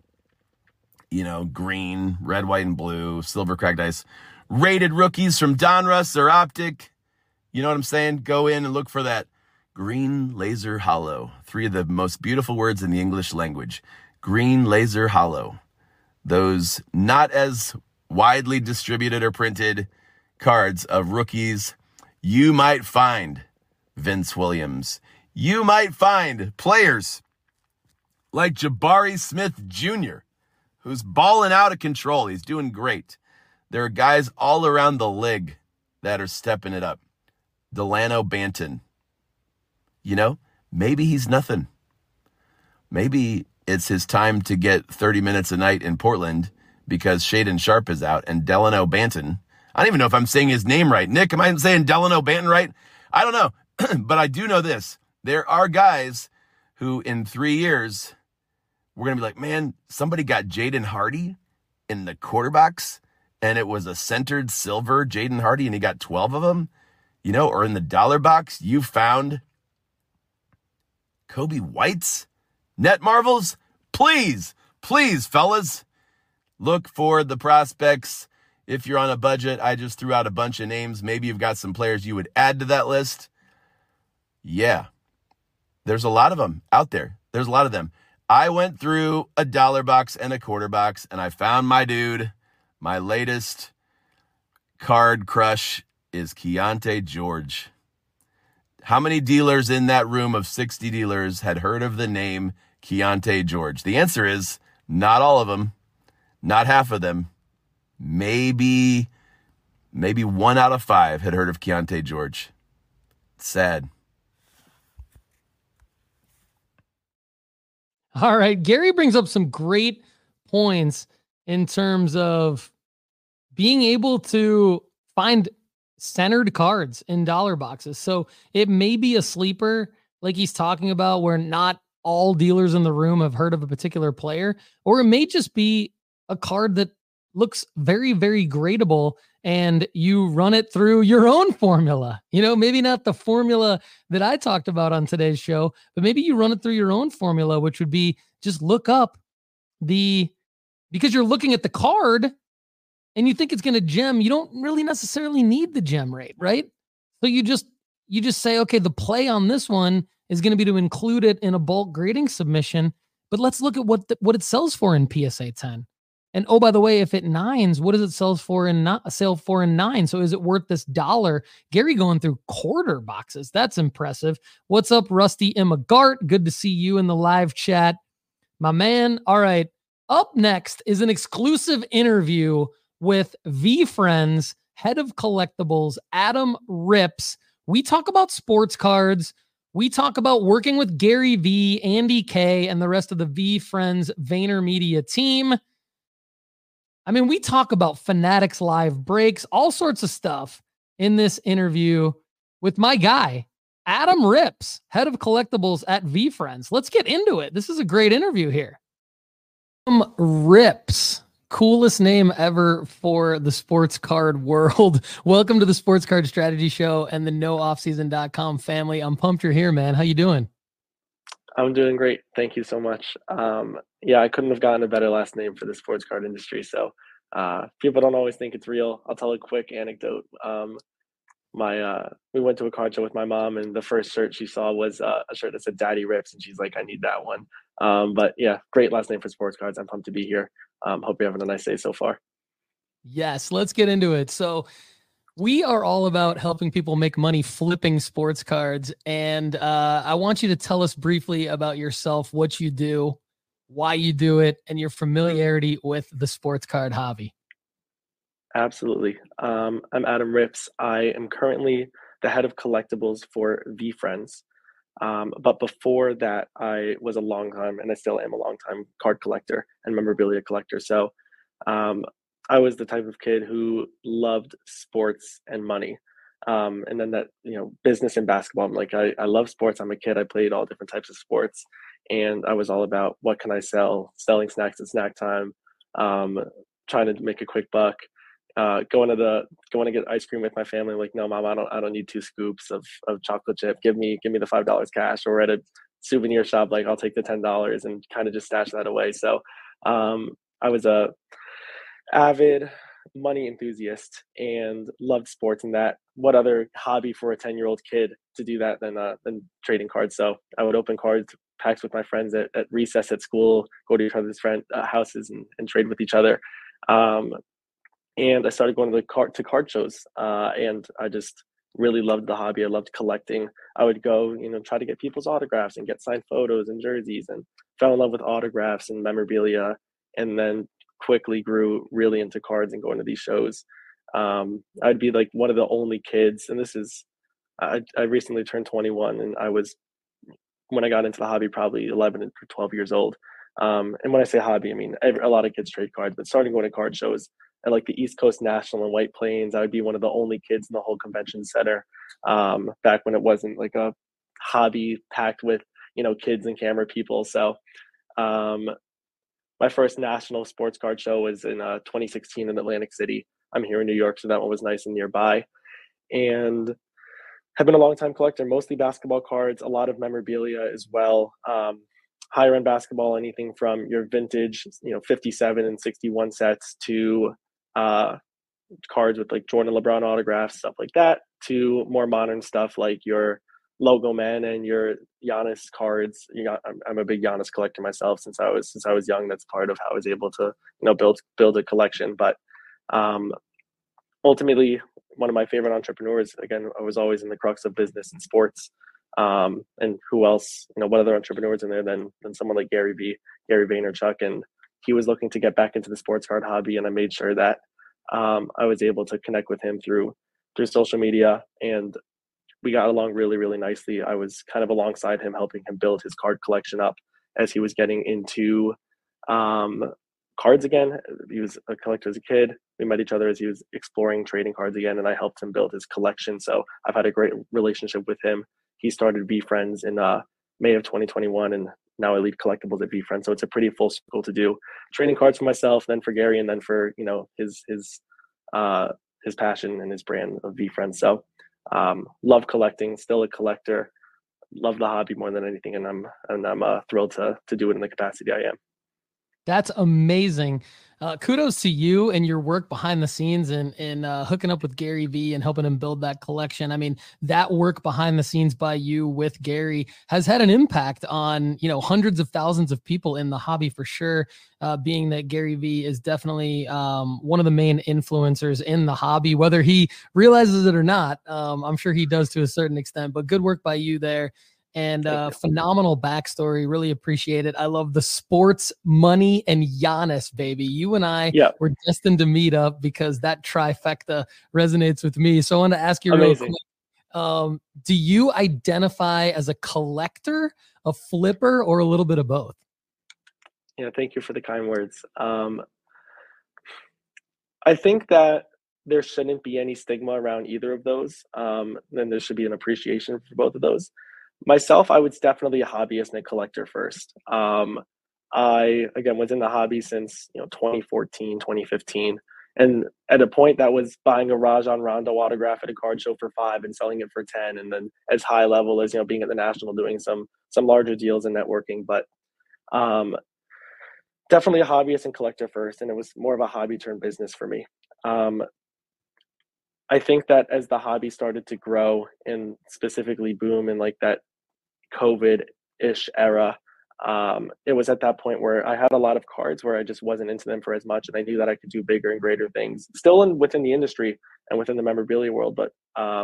green, red, white, and blue, silver cracked ice, rated rookies from Donruss or Optic. You know what I'm saying? Go in and look for that green laser hollow. 3 of the most beautiful words in the English language. Green laser hollow. Those not as widely distributed or printed cards of rookies. You might find Vince Williams. You might find players like Jabari Smith Jr., who's balling out of control. He's doing great. There are guys all around the league that are stepping it up. Delano Banton. Maybe he's nothing. Maybe it's his time to get 30 minutes a night in Portland because Shaedon Sharpe is out, and Delano Banton, I don't even know if I'm saying his name right. Nick, am I saying Delano Banton right? I don't know. But I do know this. There are guys who in 3 years, we're going to be like, man, somebody got Jaden Hardy in the quarter box, and it was a centered silver Jaden Hardy, and he got 12 of them. or in the dollar box, you found Kobe White's Net Marvels. Please, fellas, look for the prospects. If you're on a budget, I just threw out a bunch of names. Maybe you've got some players you would add to that list. Yeah, there's a lot of them out there. There's a lot of them. I went through a dollar box and a quarter box, and I found my dude. My latest card crush is Keontae George. How many dealers in that room of 60 dealers had heard of the name Keontae George? The answer is not all of them, not half of them. Maybe 1 out of 5 had heard of Keontae George. It's sad. All right. Gary brings up some great points in terms of being able to find centered cards in dollar boxes. So it may be a sleeper, like he's talking about, where not all dealers in the room have heard of a particular player, or it may just be a card that looks very, very gradable, and you run it through your own formula. Maybe not the formula that I talked about on today's show, but maybe you run it through your own formula, which would be just look up because you're looking at the card and you think it's going to gem. You don't really necessarily need the gem rate, right? So you just say, okay, the play on this one is going to be to include it in a bulk grading submission, but let's look at what it sells for in PSA 10. And oh, by the way, if it nines, what does it sell for in 9? So is it worth this $1? Gary going through quarter boxes. That's impressive. What's up, Rusty Emma Gart? Good to see you in the live chat, my man. All right. Up next is an exclusive interview with VeeFriends head of collectibles, Adam Rips. We talk about sports cards. We talk about working with Gary V, Andy K, and the rest of the VeeFriends VaynerMedia team. I mean, we talk about Fanatics live breaks, all sorts of stuff in this interview with my guy, Adam Rips, head of collectibles at VeeFriends. Let's get into it. This is a great interview here. Rips, coolest name ever for the sports card world. Welcome to the Sports Card Strategy Show and the NoOffSeason.com family. I'm pumped you're here, man. How you doing? I'm doing great. Thank you so much. I couldn't have gotten a better last name for the sports card industry. So people don't always think it's real. I'll tell a quick anecdote. We went to a card show with my mom, and the first shirt she saw was a shirt that said Daddy Rips, and she's like, I need that one. But yeah, great last name for sports cards. I'm pumped to be here. Hope you're having a nice day so far. Yes, let's get into it. So we are all about helping people make money flipping sports cards. And I want you to tell us briefly about yourself, what you do, why you do it, and your familiarity with the sports card hobby. Absolutely. I'm Adam Rips. I am currently the head of collectibles for VeeFriends. But before that, I was a long time, and I still am a long time card collector and memorabilia collector. So I was the type of kid who loved sports and money. And then that, business and basketball. I'm like, I love sports. I'm a kid. I played all different types of sports. And I was all about what can I sell, selling snacks at snack time, trying to make a quick buck. Going to get ice cream with my family. Like, no, Mom, I don't need 2 scoops of chocolate chip. Give me the $5 cash. Or at a souvenir shop, like, I'll take the $10 and kind of just stash that away. So I was a avid money enthusiast and loved sports, and that what other hobby for a 10-year-old kid to do that than trading cards. So I would open cards packs with my friends at recess at school, go to each other's houses and trade with each other. And I started going to card shows, and I just really loved the hobby. I loved collecting. I would go, try to get people's autographs and get signed photos and jerseys, and fell in love with autographs and memorabilia, and then quickly grew really into cards and going to these shows. I'd be like one of the only kids, and I recently turned 21, and I was, when I got into the hobby, probably 11 or 12 years old. And when I say hobby, I mean a lot of kids trade cards, but starting going to card shows at like the East Coast National in White Plains, I would be one of the only kids in the whole convention center, back when it wasn't like a hobby packed with, kids and camera people. So my first national sports card show was in 2016 in Atlantic City. I'm here in New York, so that one was nice and nearby. And have been a long time collector, mostly basketball cards, a lot of memorabilia as well. Higher end basketball, anything from your vintage, 57 and 61 sets to cards with like Jordan, LeBron autographs, stuff like that, to more modern stuff like your logo man and your Giannis cards. I'm a big Giannis collector myself since I was young. That's part of how I was able to build a collection. But ultimately, one of my favorite entrepreneurs, again, I was always in the crux of business and sports. And who else, what other entrepreneurs in there than someone like Gary Vaynerchuk. And he was looking to get back into the sports card hobby. And I made sure that I was able to connect with him through social media, and we got along really, really nicely. I was kind of alongside him, helping him build his card collection up as he was getting into cards again. He was a collector as a kid. We met each other as he was exploring trading cards again, and I helped him build his collection. So I've had a great relationship with him. He started VeeFriends in May of 2021, and now I lead collectibles at VeeFriends. So it's a pretty full circle to do trading cards for myself, then for Gary, and then for his passion and his brand of VeeFriends. So love collecting, still a collector, love the hobby more than anything, and I'm thrilled to do it in the capacity I am. That's amazing. Kudos to you and your work behind the scenes and hooking up with Gary V and helping him build that collection. I mean, that work behind the scenes by you with Gary has had an impact on, hundreds of thousands of people in the hobby for sure. Being that Gary V is definitely one of the main influencers in the hobby, whether he realizes it or not. I'm sure he does to a certain extent, but good work by you there. And phenomenal backstory. Really appreciate it. I love the sports, money, and Giannis, baby. You and I were destined to meet up because that trifecta resonates with me. So I want to ask you real quick, do you identify as a collector, a flipper, or a little bit of both? Yeah, thank you for the kind words. I think that there shouldn't be any stigma around either of those. Then there should be an appreciation for both of those. Myself, I was definitely a hobbyist and a collector first. I, again, was in the hobby since 2014, 2015. And at a point that was buying a Rajon Rondo autograph at a card show for $5 and selling it for 10. And then as high level as, being at the National, doing some larger deals and networking. But definitely a hobbyist and collector first. And it was more of a hobby turned business for me. I think that as the hobby started to grow and specifically boom in like that COVID-ish era, it was at that point where I had a lot of cards where I just wasn't into them for as much, and I knew that I could do bigger and greater things still within the industry and within the memorabilia world. But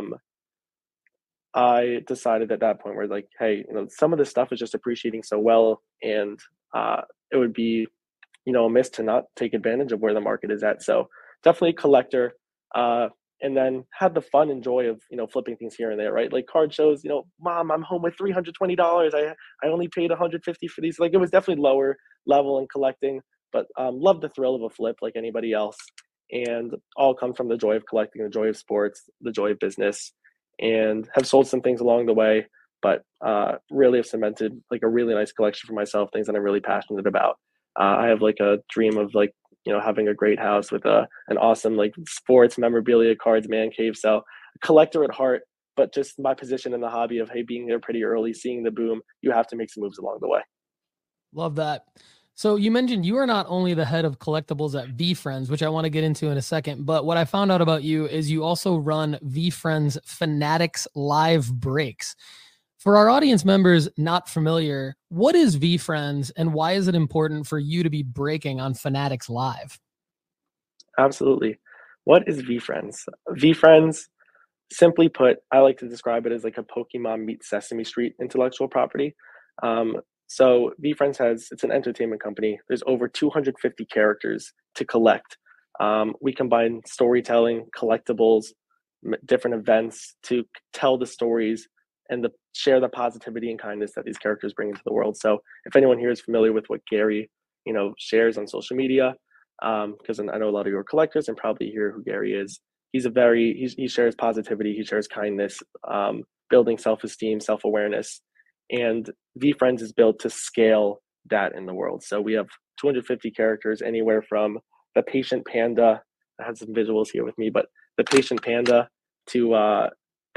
I decided at that point where like, hey, some of this stuff is just appreciating so well, and it would be amiss to not take advantage of where the market is at. So definitely a collector. And then had the fun and joy of, flipping things here and there, right? Like card shows, Mom, I'm home with $320. I only paid $150 for these. Like it was definitely lower level in collecting, but love the thrill of a flip like anybody else. And all come from the joy of collecting, the joy of sports, the joy of business, and have sold some things along the way, but really have cemented like a really nice collection for myself, things that I'm really passionate about. I have like a dream of like, having a great house with an awesome like sports memorabilia cards man cave. So a collector at heart, but just my position in the hobby of, hey, being there pretty early, seeing the boom, you have to make some moves along the way. Love that. So you mentioned you are not only the head of collectibles at VeeFriends, which I want to get into in a second, but what I found out about you is you also run VeeFriends Fanatics Live Breaks. For our audience members not familiar, what is VeeFriends and why is it important for you to be breaking on Fanatics Live? Absolutely. What is VeeFriends? VeeFriends, simply put, I like to describe it as like a Pokemon meets Sesame Street intellectual property. So VeeFriends it's an entertainment company. There's over 250 characters to collect. We combine storytelling, collectibles, different events to tell the stories and share the positivity and kindness that these characters bring into the world. So if anyone here is familiar with what Gary, shares on social media, because I know a lot of your collectors and probably hear who Gary is. He shares positivity, he shares kindness, building self-esteem, self-awareness, and VeeFriends is built to scale that in the world. So we have 250 characters, anywhere from the patient panda. I have some visuals here with me, but the patient panda to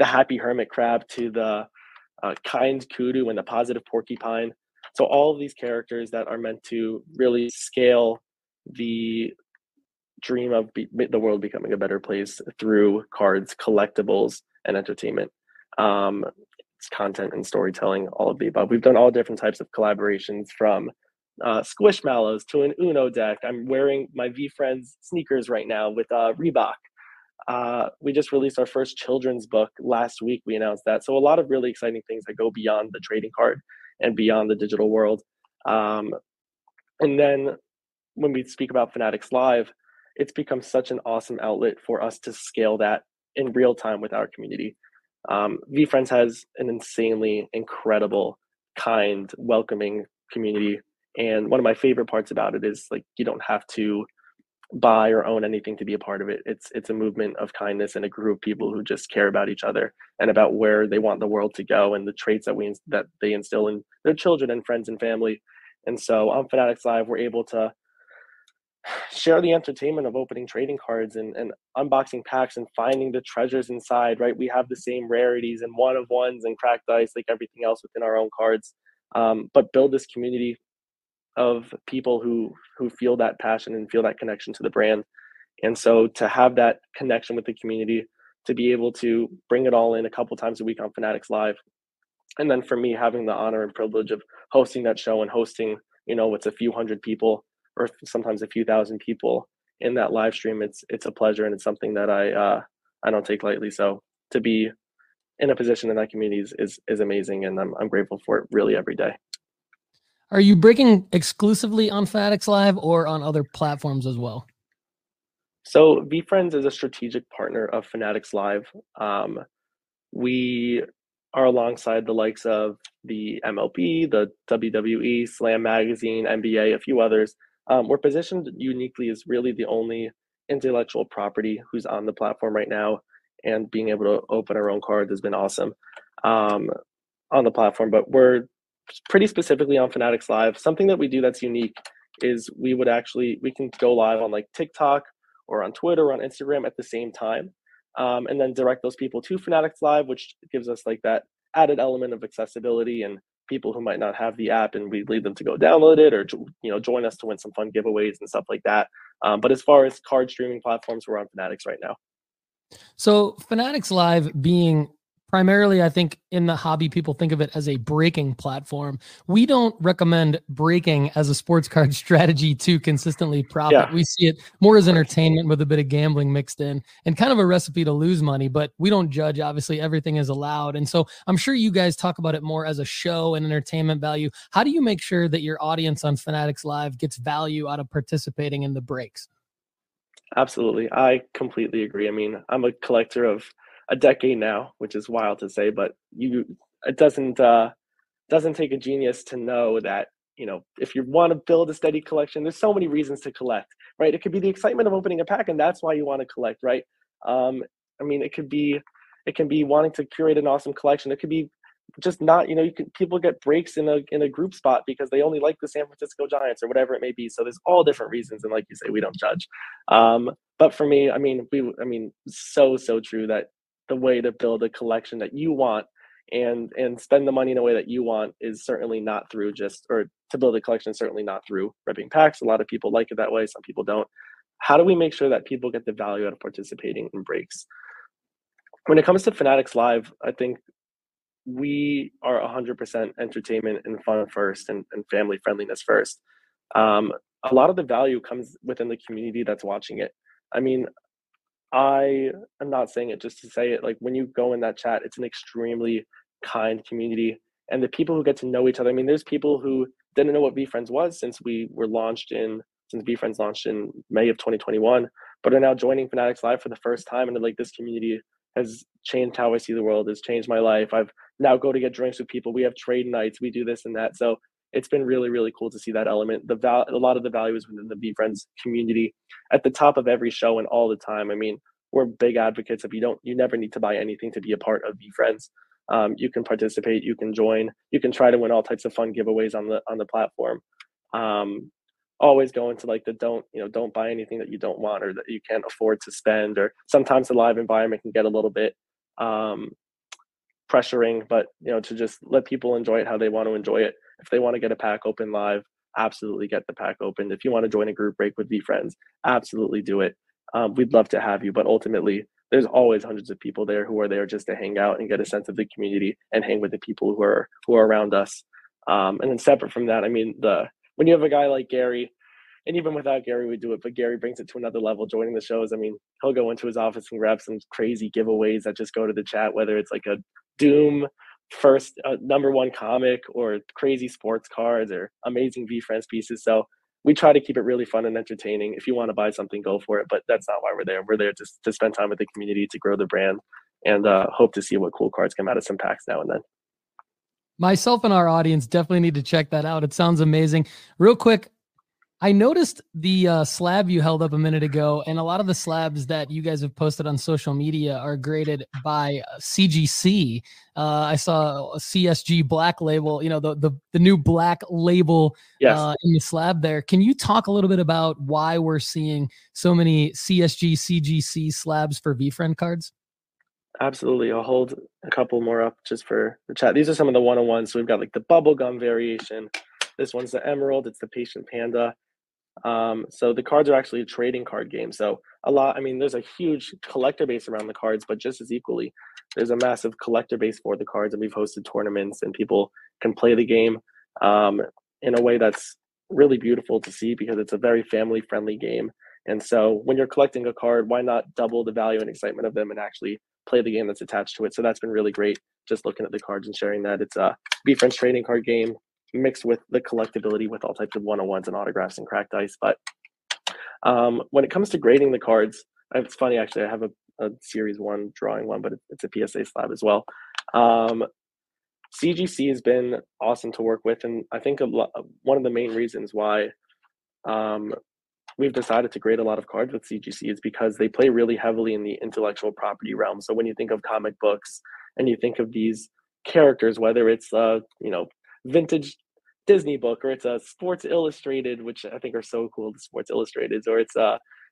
happy hermit crab to the kind kudu and the positive porcupine. So all of these characters that are meant to really scale the dream of the world becoming a better place through cards, collectibles, and entertainment. It's content and storytelling, all of the above. We've done all different types of collaborations, from Squishmallows to an Uno deck. I'm wearing my VeeFriends sneakers right now with Reebok. We just released our first children's book last week. We announced that. So a lot of really exciting things that go beyond the trading card and beyond the digital world. And then when we speak about Fanatics Live, it's become such an awesome outlet for us to scale that in real time with our community. VeeFriends has an insanely incredible, kind, welcoming community. And one of my favorite parts about it is, like, you don't have to buy or own anything to be a part of it. It's a movement of kindness and a group of people who just care about each other and about where they want the world to go and the traits that they instill in their children and friends and family. And so on Fanatics Live, we're able to share the entertainment of opening trading cards and unboxing packs and finding the treasures inside, right? We have the same rarities and one-of-ones and cracked dice like everything else within our own cards, but build this community of people who feel that passion and feel that connection to the brand. And so to have that connection with the community, to be able to bring it all in a couple times a week on Fanatics Live, and then for me having the honor and privilege of hosting that show and hosting, it's a few hundred people or sometimes a few thousand people in that live stream, it's a pleasure, and it's something that I don't take lightly. So to be in a position in that community is amazing, and I'm grateful for it really every day. Are you breaking exclusively on Fanatics Live or on other platforms as well? So VeeFriends is a strategic partner of Fanatics Live. We are alongside the likes of the MLB, the WWE, Slam Magazine, NBA, a few others. We're positioned uniquely as really the only intellectual property who's on the platform right now, and being able to open our own cards has been awesome on the platform. But we're pretty specifically on Fanatics Live. Something that we do that's unique is we can go live on like TikTok or on Twitter or on Instagram at the same time, and then direct those people to Fanatics Live, which gives us like that added element of accessibility and people who might not have the app, and we lead them to go download it or join us to win some fun giveaways and stuff like that. But as far as card streaming platforms, we're on Fanatics right now. So Fanatics Live being primarily, I think in the hobby, people think of it as a breaking platform. We don't recommend breaking as a sports card strategy to consistently profit. Yeah. We see it more as entertainment with a bit of gambling mixed in, and kind of a recipe to lose money, but we don't judge. Obviously, everything is allowed. And so I'm sure you guys talk about it more as a show and entertainment value. How do you make sure that your audience on Fanatics Live gets value out of participating in the breaks? Absolutely. I completely agree. I mean, I'm a collector of a decade now, which is wild to say, but it doesn't take a genius to know that, if you want to build a steady collection, there's so many reasons to collect, right? It could be the excitement of opening a pack, and that's why you want to collect, right? I mean, it can be wanting to curate an awesome collection. It could be just not, people get breaks in a group spot because they only like the San Francisco Giants or whatever it may be. So there's all different reasons, and like you say, we don't judge. But for me, so true that the way to build a collection that you want and spend the money in a way that you want is certainly not through to build a collection, certainly not through ripping packs. A lot of people like it that way. Some people don't. How do we make sure that people get the value out of participating in breaks? When it comes to Fanatics Live, I think we are 100% entertainment and fun first, and family friendliness first. A lot of the value comes within the community that's watching it. I mean, I am not saying it just to say it. Like, when you go in that chat, it's an extremely kind community, and the people who get to know each other. I mean, there's people who didn't know what VeeFriends was since VeeFriends launched in May of 2021, but are now joining Fanatics Live for the first time, and they're like, this community has changed how I see the world, has changed my life. I've now go to get drinks with people. We have trade nights. We do this and that. So it's been really, really cool to see that element. A lot of the value is within the VeeFriends community at the top of every show and all the time. I mean, we're big advocates of you never need to buy anything to be a part of VeeFriends. You can participate, you can join, you can try to win all types of fun giveaways on the platform. Always go into like the don't buy anything that you don't want or that you can't afford to spend, or sometimes the live environment can get a little bit pressuring, but to just let people enjoy it how they want to enjoy it. If they want to get a pack open live, absolutely get the pack open. If you want to join a group break with VeeFriends, absolutely do it. We'd love to have you, but ultimately there's always hundreds of people there who are there just to hang out and get a sense of the community and hang with the people who are around us. And then separate from that, I mean, when you have a guy like Gary, and even without Gary, we do it, but Gary brings it to another level joining the shows. I mean, he'll go into his office and grab some crazy giveaways that just go to the chat, whether it's like a Doom first #1 comic or crazy sports cards or amazing VeeFriends pieces. So we try to keep it really fun and entertaining. If you want to buy something, go for it. But that's not why we're there. We're there to spend time with the community, to grow the brand, and hope to see what cool cards come out of some packs now and then. Myself and our audience definitely need to check that out. It sounds amazing. Real quick, I noticed the slab you held up a minute ago, and a lot of the slabs that you guys have posted on social media are graded by CGC. I saw a CSG black label, the new black label in the slab there. Can you talk a little bit about why we're seeing so many CSG, CGC slabs for VeeFriend cards? Absolutely. I'll hold a couple more up just for the chat. These are some of the 101s. So we've got like the bubblegum variation. This one's the emerald. It's the patient panda. So the cards are actually a trading card game. So there's a huge collector base around the cards, but just as equally, there's a massive collector base for the cards, and we've hosted tournaments and people can play the game in a way that's really beautiful to see because it's a very family friendly game. And so when you're collecting a card, why not double the value and excitement of them and actually play the game that's attached to it? So that's been really great, just looking at the cards and sharing that. It's a VeeFriends trading card game mixed with the collectability with all types of 101s and autographs and cracked ice. But when it comes to grading the cards, it's funny, actually, I have a series 1 drawing one, but it's a PSA slab as well. CGC has been awesome to work with, and I think one of the main reasons why we've decided to grade a lot of cards with CGC is because they play really heavily in the intellectual property realm. So when you think of comic books and you think of these characters, whether it's vintage Disney book, or it's a Sports Illustrated, which I think are so cool, the Sports Illustrateds, or it's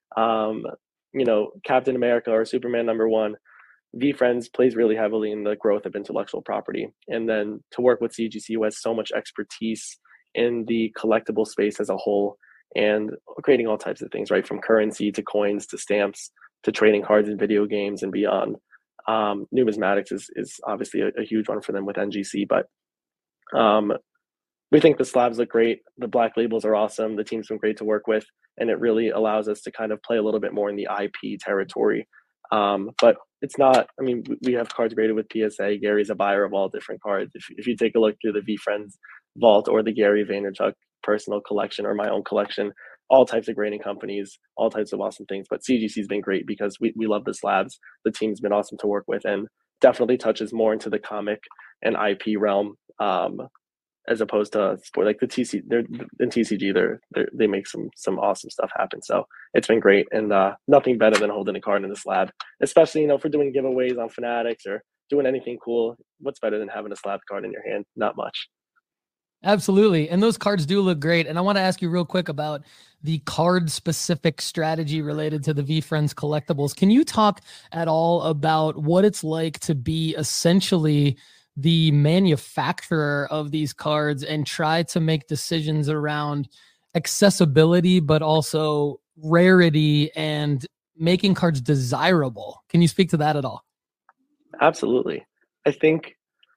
Captain America or Superman #1, VeeFriends plays really heavily in the growth of intellectual property. And then to work with CGC, who has so much expertise in the collectible space as a whole, and creating all types of things, right, from currency to coins to stamps to trading cards in video games and beyond. Numismatics is obviously a huge one for them with NGC, but we think the slabs look great. The black labels are awesome. The team's been great to work with, and it really allows us to kind of play a little bit more in the IP territory. But it's not, we have cards graded with PSA. Gary's a buyer of all different cards. If you take a look through the VeeFriends vault or the Gary Vaynerchuk personal collection or my own collection, all types of grading companies, all types of awesome things. But CGC's been great because we love the slabs. The team's been awesome to work with, and definitely touches more into the comic and IP realm, as opposed to sport. Like the TCG, they make some awesome stuff happen. So it's been great, and nothing better than holding a card in the slab, especially for doing giveaways on Fanatics or doing anything cool. What's better than having a slab card in your hand? Not much. Absolutely. And those cards do look great. And I want to ask you real quick about the card specific strategy related to the VeeFriends collectibles. Can you talk at all about what it's like to be essentially the manufacturer of these cards and try to make decisions around accessibility, but also rarity and making cards desirable? Can you speak to that at all? Absolutely. I think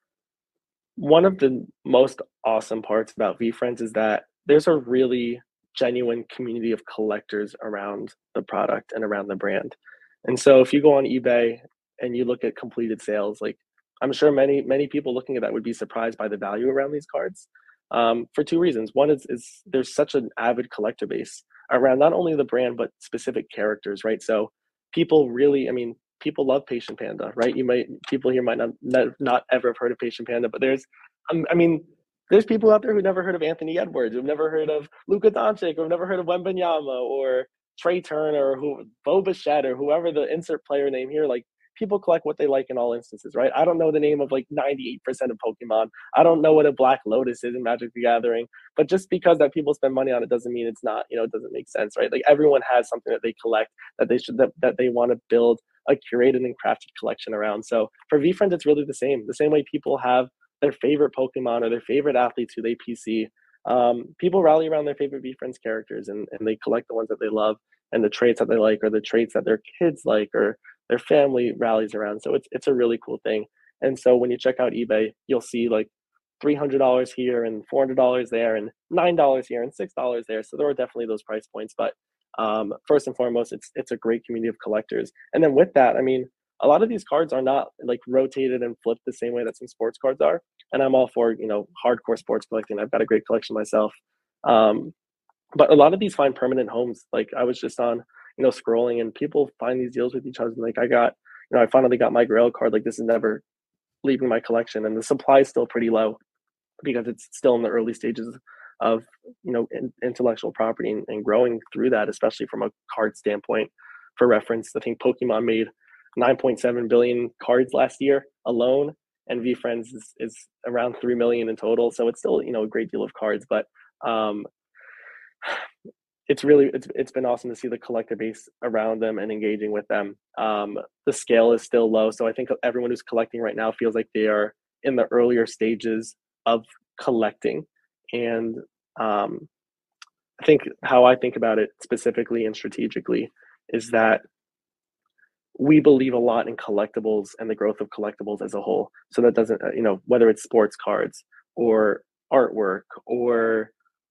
one of the most awesome parts about VeeFriends is that there's a really genuine community of collectors around the product and around the brand. And so if you go on eBay and you look at completed sales, like I'm sure many people looking at that would be surprised by the value around these cards, for two reasons. One is there's such an avid collector base around not only the brand, but specific characters, right? So people really, people love Patient Panda, right? People here might not ever have heard of Patient Panda, but there's people out there who never heard of Anthony Edwards, who've never heard of Luka Doncic, who've never heard of Wembanyama or Trey Turner, or Bo Bichette, or whoever the insert player name here. Like, people collect what they like in all instances, right? I don't know the name of like 98% of Pokemon. I don't know what a Black Lotus is in Magic the Gathering, but just because that people spend money on it doesn't mean it's not, it doesn't make sense, right? Like, everyone has something that they collect that they want to build a curated and crafted collection around. So for VeeFriends, it's really the same way people have their favorite Pokemon or their favorite athletes who they PC. People rally around their favorite VeeFriends characters, and they collect the ones that they love and the traits that they like, or the traits that their kids like, or their family rallies around. So it's a really cool thing. And so when you check out eBay, you'll see like $300 here and $400 there and $9 here and $6 there. So there are definitely those price points. But first and foremost, it's a great community of collectors. And then with that, I mean, a lot of these cards are not like rotated and flipped the same way that some sports cards are. And I'm all for, hardcore sports collecting. I've got a great collection myself. But a lot of these find permanent homes. Like I was just on, scrolling, and people find these deals with each other. Like I finally got my Grail card. Like this is never leaving my collection, and the supply is still pretty low because it's still in the early stages of, intellectual property and growing through that, especially from a card standpoint. For reference, I think Pokemon made 9.7 billion cards last year alone, and VeeFriends is around 3 million in total. So it's still, a great deal of cards, but it's been awesome to see the collector base around them and engaging with them. The scale is still low, so I think everyone who's collecting right now feels like they are in the earlier stages of collecting. And I think how I think about it specifically and strategically is that we believe a lot in collectibles and the growth of collectibles as a whole. So that doesn't, whether it's sports cards or artwork or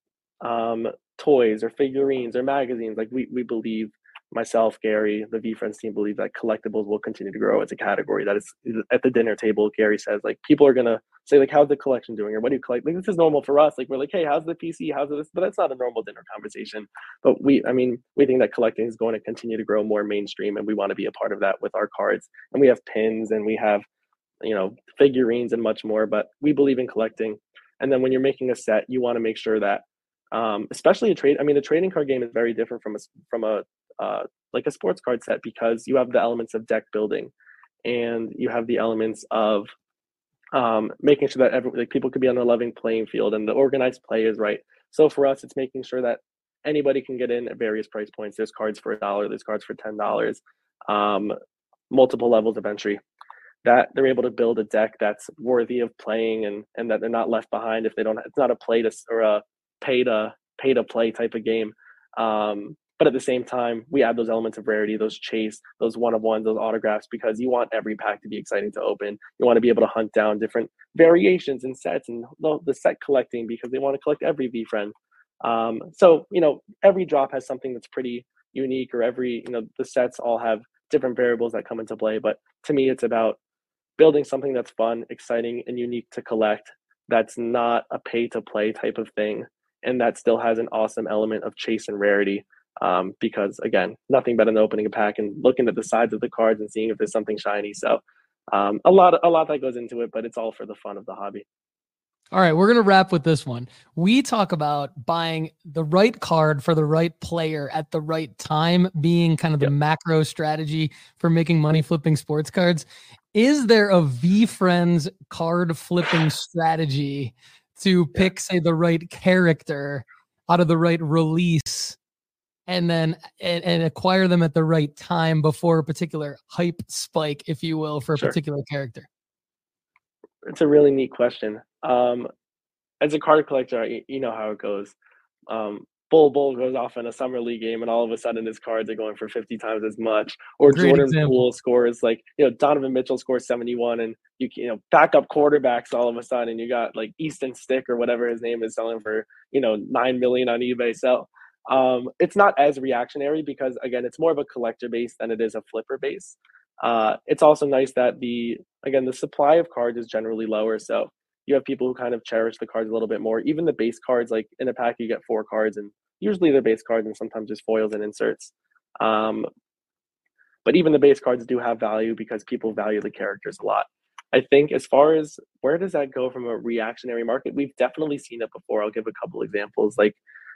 toys or figurines or magazines, like we believe, myself, Gary, the VeeFriends team believe that collectibles will continue to grow as a category. That is, at the dinner table, Gary says, like, people are gonna say, like, how's the collection doing, or what do you collect? Like, this is normal for us. Like, we're like, hey, how's the PC, how's this? But that's not a normal dinner conversation. But we think that collecting is going to continue to grow more mainstream, and we want to be a part of that with our cards. And we have pins, and we have figurines and much more. But we believe in collecting. And then when you're making a set, you want to make sure that especially the trading card game is very different from a like a sports card set, because you have the elements of deck building, and you have the elements of making sure that people could be on a level playing field, and the organized play is right. So for us, it's making sure that anybody can get in at various price points. There's cards for $1, there's cards for $10, multiple levels of entry, that they're able to build a deck that's worthy of playing, and that they're not left behind if they don't. It's not a play to or a pay to play type of game. But at the same time, we add those elements of rarity, those chase, those one-of-ones, those autographs, because you want every pack to be exciting to open. You want to be able to hunt down different variations and sets, and the set collecting, because they want to collect every VeeFriend. So, every drop has something that's pretty unique, or the sets all have different variables that come into play. But to me, it's about building something that's fun, exciting, and unique to collect, that's not a pay-to-play type of thing, and that still has an awesome element of chase and rarity. Because again, nothing better than opening a pack and looking at the sides of the cards and seeing if there's something shiny. So a lot that goes into it, but it's all for the fun of the hobby. All right, we're going to wrap with this one. We talk about buying the right card for the right player at the right time being kind of the macro strategy for making money flipping sports cards. Is there a VeeFriends card flipping strategy to pick, say, the right character out of the right release, and then and acquire them at the right time before a particular hype spike, if you will, for a particular character? It's a really neat question. As a card collector, you know how it goes. Bull goes off in a summer league game, and all of a sudden his cards are going for 50 times as much. Or Jordan Poole scores Donovan Mitchell scores 71, and you backup quarterbacks, all of a sudden you got like Easton Stick or whatever his name is selling for $9 million on eBay. So it's not as reactionary, because again, it's more of a collector base than it is a flipper base. It's also nice that the supply of cards is generally lower, so you have people who kind of cherish the cards a little bit more. Even the base cards, like in a pack you get 4 cards, and usually they're base cards, and sometimes there's foils and inserts. But even the base cards do have value because people value the characters a lot. I think as far as where does that go from a reactionary market, we've definitely seen it before. I'll give a couple examples, like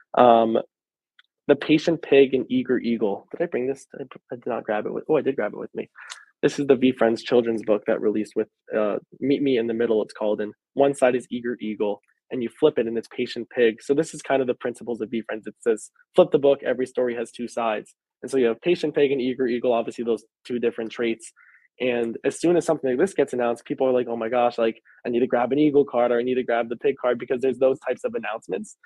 the Patient Pig and Eager Eagle. Did I bring this? I did not grab it with. Oh, I did grab it with me. This is the VeeFriends children's book that released with Meet Me in the Middle, it's called. And one side is Eager Eagle, and you flip it and it's Patient Pig. So this is kind of the principles of VeeFriends. It says, flip the book, every story has 2 sides. And so you have patient fig and eager eagle, obviously those two different traits. And as soon as something like this gets announced, people are like, oh my gosh, like I need to grab an eagle card or I need to grab the pig card, because there's those types of announcements.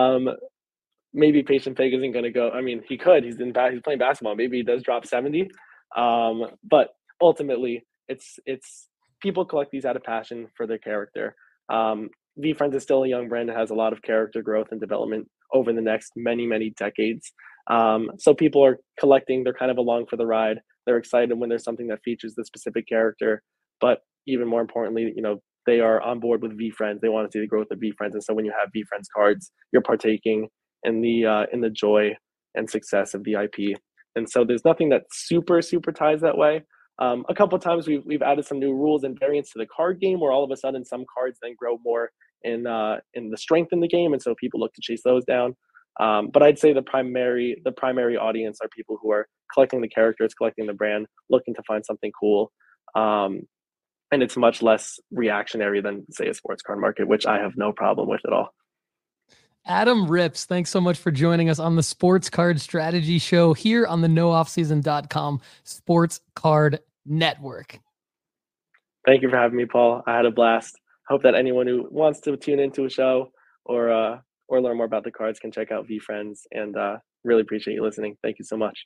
Maybe patient fig isn't going to go. I mean, he could. He's playing basketball. Maybe he does drop 70. But ultimately, it's people collect these out of passion for their character. VeeFriends is still a young brand that has a lot of character growth and development over the next many decades. So people are collecting. They're kind of along for the ride. They're excited when there's something that features the specific character. But even more importantly, they are on board with VeeFriends. They want to see the growth of VeeFriends. And so when you have VeeFriends cards, you're partaking in the joy and success of the IP. And so there's nothing that super ties that way. A couple of times we've added some new rules and variants to the card game, where all of a sudden some cards then grow more in the strength in the game, and so people look to chase those down. But I'd say the primary audience are people who are collecting the characters, collecting the brand, looking to find something cool. And it's much less reactionary than, say, a sports card market, which I have no problem with at all. Adam Rips, thanks so much for joining us on the Sports Card Strategy Show here on the NoOffSeason.com Sports Card Network. Thank you for having me, Paul. I had a blast. Hope that anyone who wants to tune into a show or learn more about the cards can check out VeeFriends, and really appreciate you listening. Thank you so much.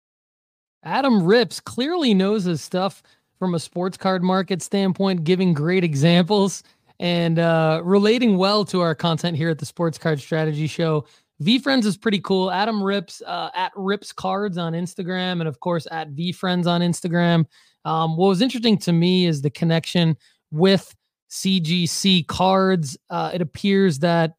Adam Rips clearly knows his stuff from a sports card market standpoint, giving great examples and relating well to our content here at the Sports Card Strategy Show. VeeFriends is pretty cool. Adam Rips at Rips Cards on Instagram, and of course at VeeFriends on Instagram. What was interesting to me is the connection with CGC Cards. It appears that,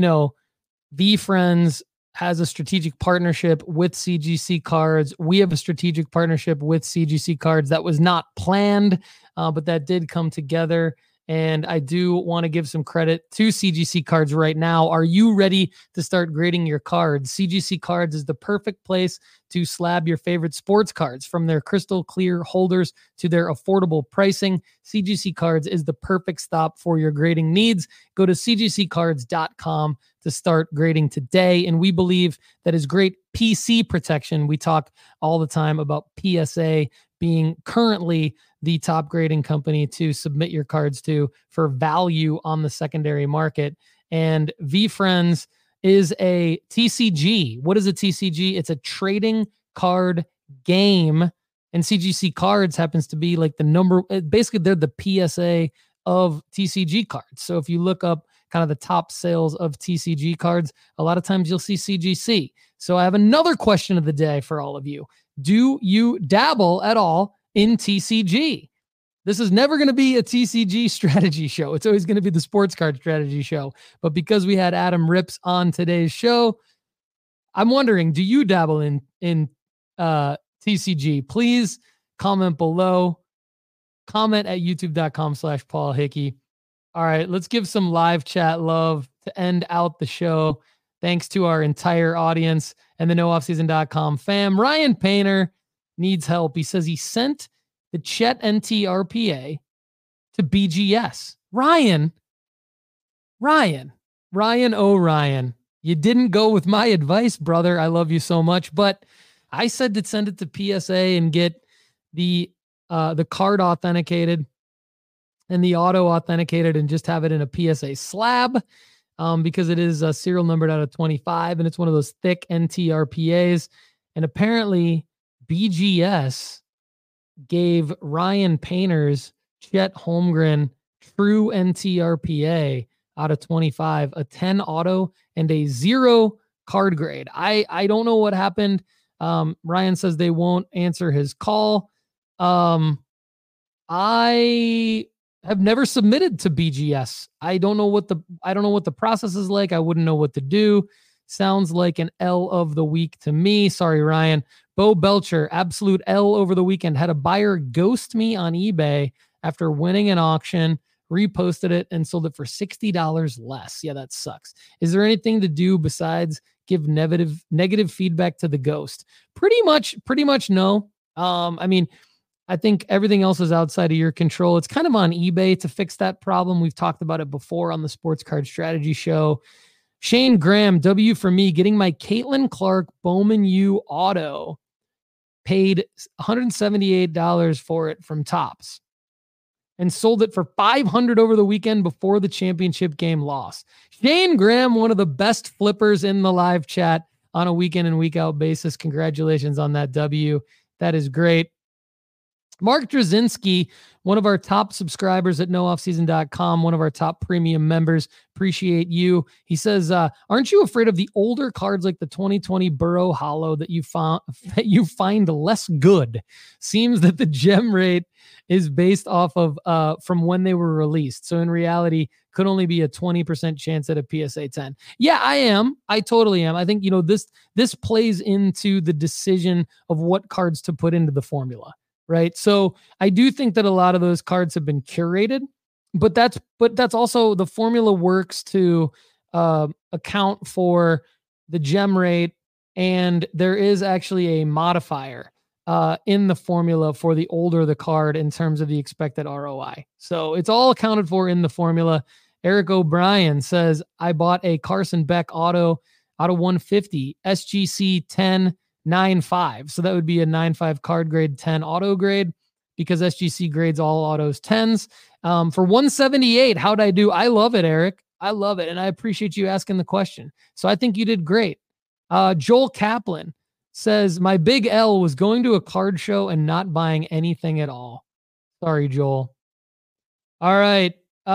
VeeFriends has a strategic partnership with CGC Cards. We have a strategic partnership with CGC Cards that was not planned, but that did come together. And I do want to give some credit to CGC Cards right now. Are you ready to start grading your cards? CGC Cards is the perfect place to slab your favorite sports cards. From their crystal clear holders to their affordable pricing, CGC Cards is the perfect stop for your grading needs. Go to cgccards.com to start grading today. And we believe that is great PC protection. We talk all the time about PSA being currently the top grading company to submit your cards to for value on the secondary market. And VeeFriends is a TCG. What is a TCG? It's a trading card game. And CGC Cards happens to be like basically they're the PSA of TCG cards. So if you look up kind of the top sales of TCG cards, a lot of times you'll see CGC. So I have another question of the day for all of you. Do you dabble at all in TCG? This is never going to be a TCG strategy show. It's always going to be the sports card strategy show. But because we had Adam Rips on today's show, I'm wondering, do you dabble in TCG? Please comment below. Comment at youtube.com/Paul Hickey. All right, let's give some live chat love to end out the show. Thanks to our entire audience and the NoOffSeason.com fam. Ryan Painter needs help. He says he sent the Chet NTRPA to BGS. Ryan, Ryan, you didn't go with my advice, brother. I love you so much, but I said to send it to PSA and get the card authenticated and the auto authenticated and just have it in a PSA slab, because it is serial numbered out of 25 and it's one of those thick NTRPAs. And apparently BGS gave Ryan Painter's Chet Holmgren true NTRPA out of 25, a 10 auto and a 0 card grade. I don't know what happened. Ryan says they won't answer his call. I have never submitted to BGS. I don't know what the process is like. I wouldn't know what to do. Sounds like an L of the week to me. Sorry, Ryan. Bo Belcher, absolute L over the weekend. Had a buyer ghost me on eBay after winning an auction, reposted it, and sold it for $60 less. Yeah, that sucks. Is there anything to do besides give negative feedback to the ghost? Pretty much no. I mean, I think everything else is outside of your control. It's kind of on eBay to fix that problem. We've talked about it before on the Sports Card Strategy Show. Shane Graham, W for me, getting my Caitlin Clark Bowman U auto paid $178 for it from Topps and sold it for $500 over the weekend before the championship game loss. Shane Graham, one of the best flippers in the live chat on a weekend and week out basis. Congratulations on that W. That is great. Mark Drzinski, one of our top subscribers at nooffseason.com, one of our top premium members. Appreciate you. He says, aren't you afraid of the older cards like the 2020 Burrow Hollow that you find less good? Seems that the gem rate is based off of from when they were released. So in reality, could only be a 20% chance at a PSA 10. Yeah, I am. I totally am. I think, this plays into the decision of what cards to put into the formula. Right. So I do think that a lot of those cards have been curated, but that's also the formula works to account for the gem rate. And there is actually a modifier in the formula for the older the card in terms of the expected ROI. So it's all accounted for in the formula. Eric O'Brien says, I bought a Carson Beck auto out of 150 SGC 10.95. So that would be a 9.5 card grade 10 auto grade because SGC grades all autos 10s. For 178, how'd I do? I love it, Eric. I love it. And I appreciate you asking the question. So I think you did great. Joel Kaplan says, my big L was going to a card show and not buying anything at all. Sorry, Joel. All right.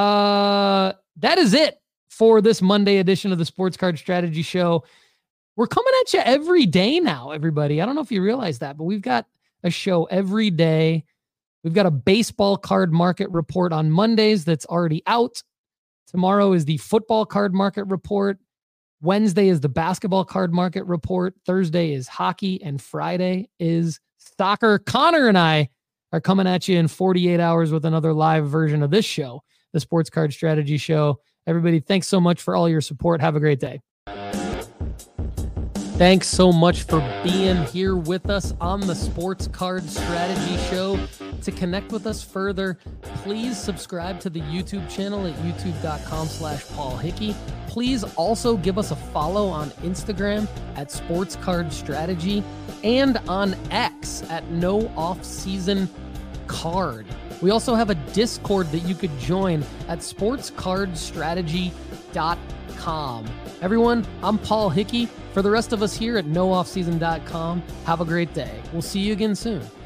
That is it for this Monday edition of the Sports Card Strategy Show. We're coming at you every day now, everybody. I don't know if you realize that, but we've got a show every day. We've got a baseball card market report on Mondays that's already out. Tomorrow is the football card market report. Wednesday is the basketball card market report. Thursday is hockey, and Friday is soccer. Connor and I are coming at you in 48 hours with another live version of this show, the Sports Card Strategy Show. Everybody, thanks so much for all your support. Have a great day. Thanks so much for being here with us on the Sports Card Strategy Show. To connect with us further, please subscribe to the YouTube channel at youtube.com/Paul Hickey. Please also give us a follow on Instagram at Sports Card Strategy and on X at No Off Season Card. We also have a Discord that you could join at sportscardstrategy.com. Everyone, I'm Paul Hickey. For the rest of us here at nooffseason.com, have a great day. We'll see you again soon.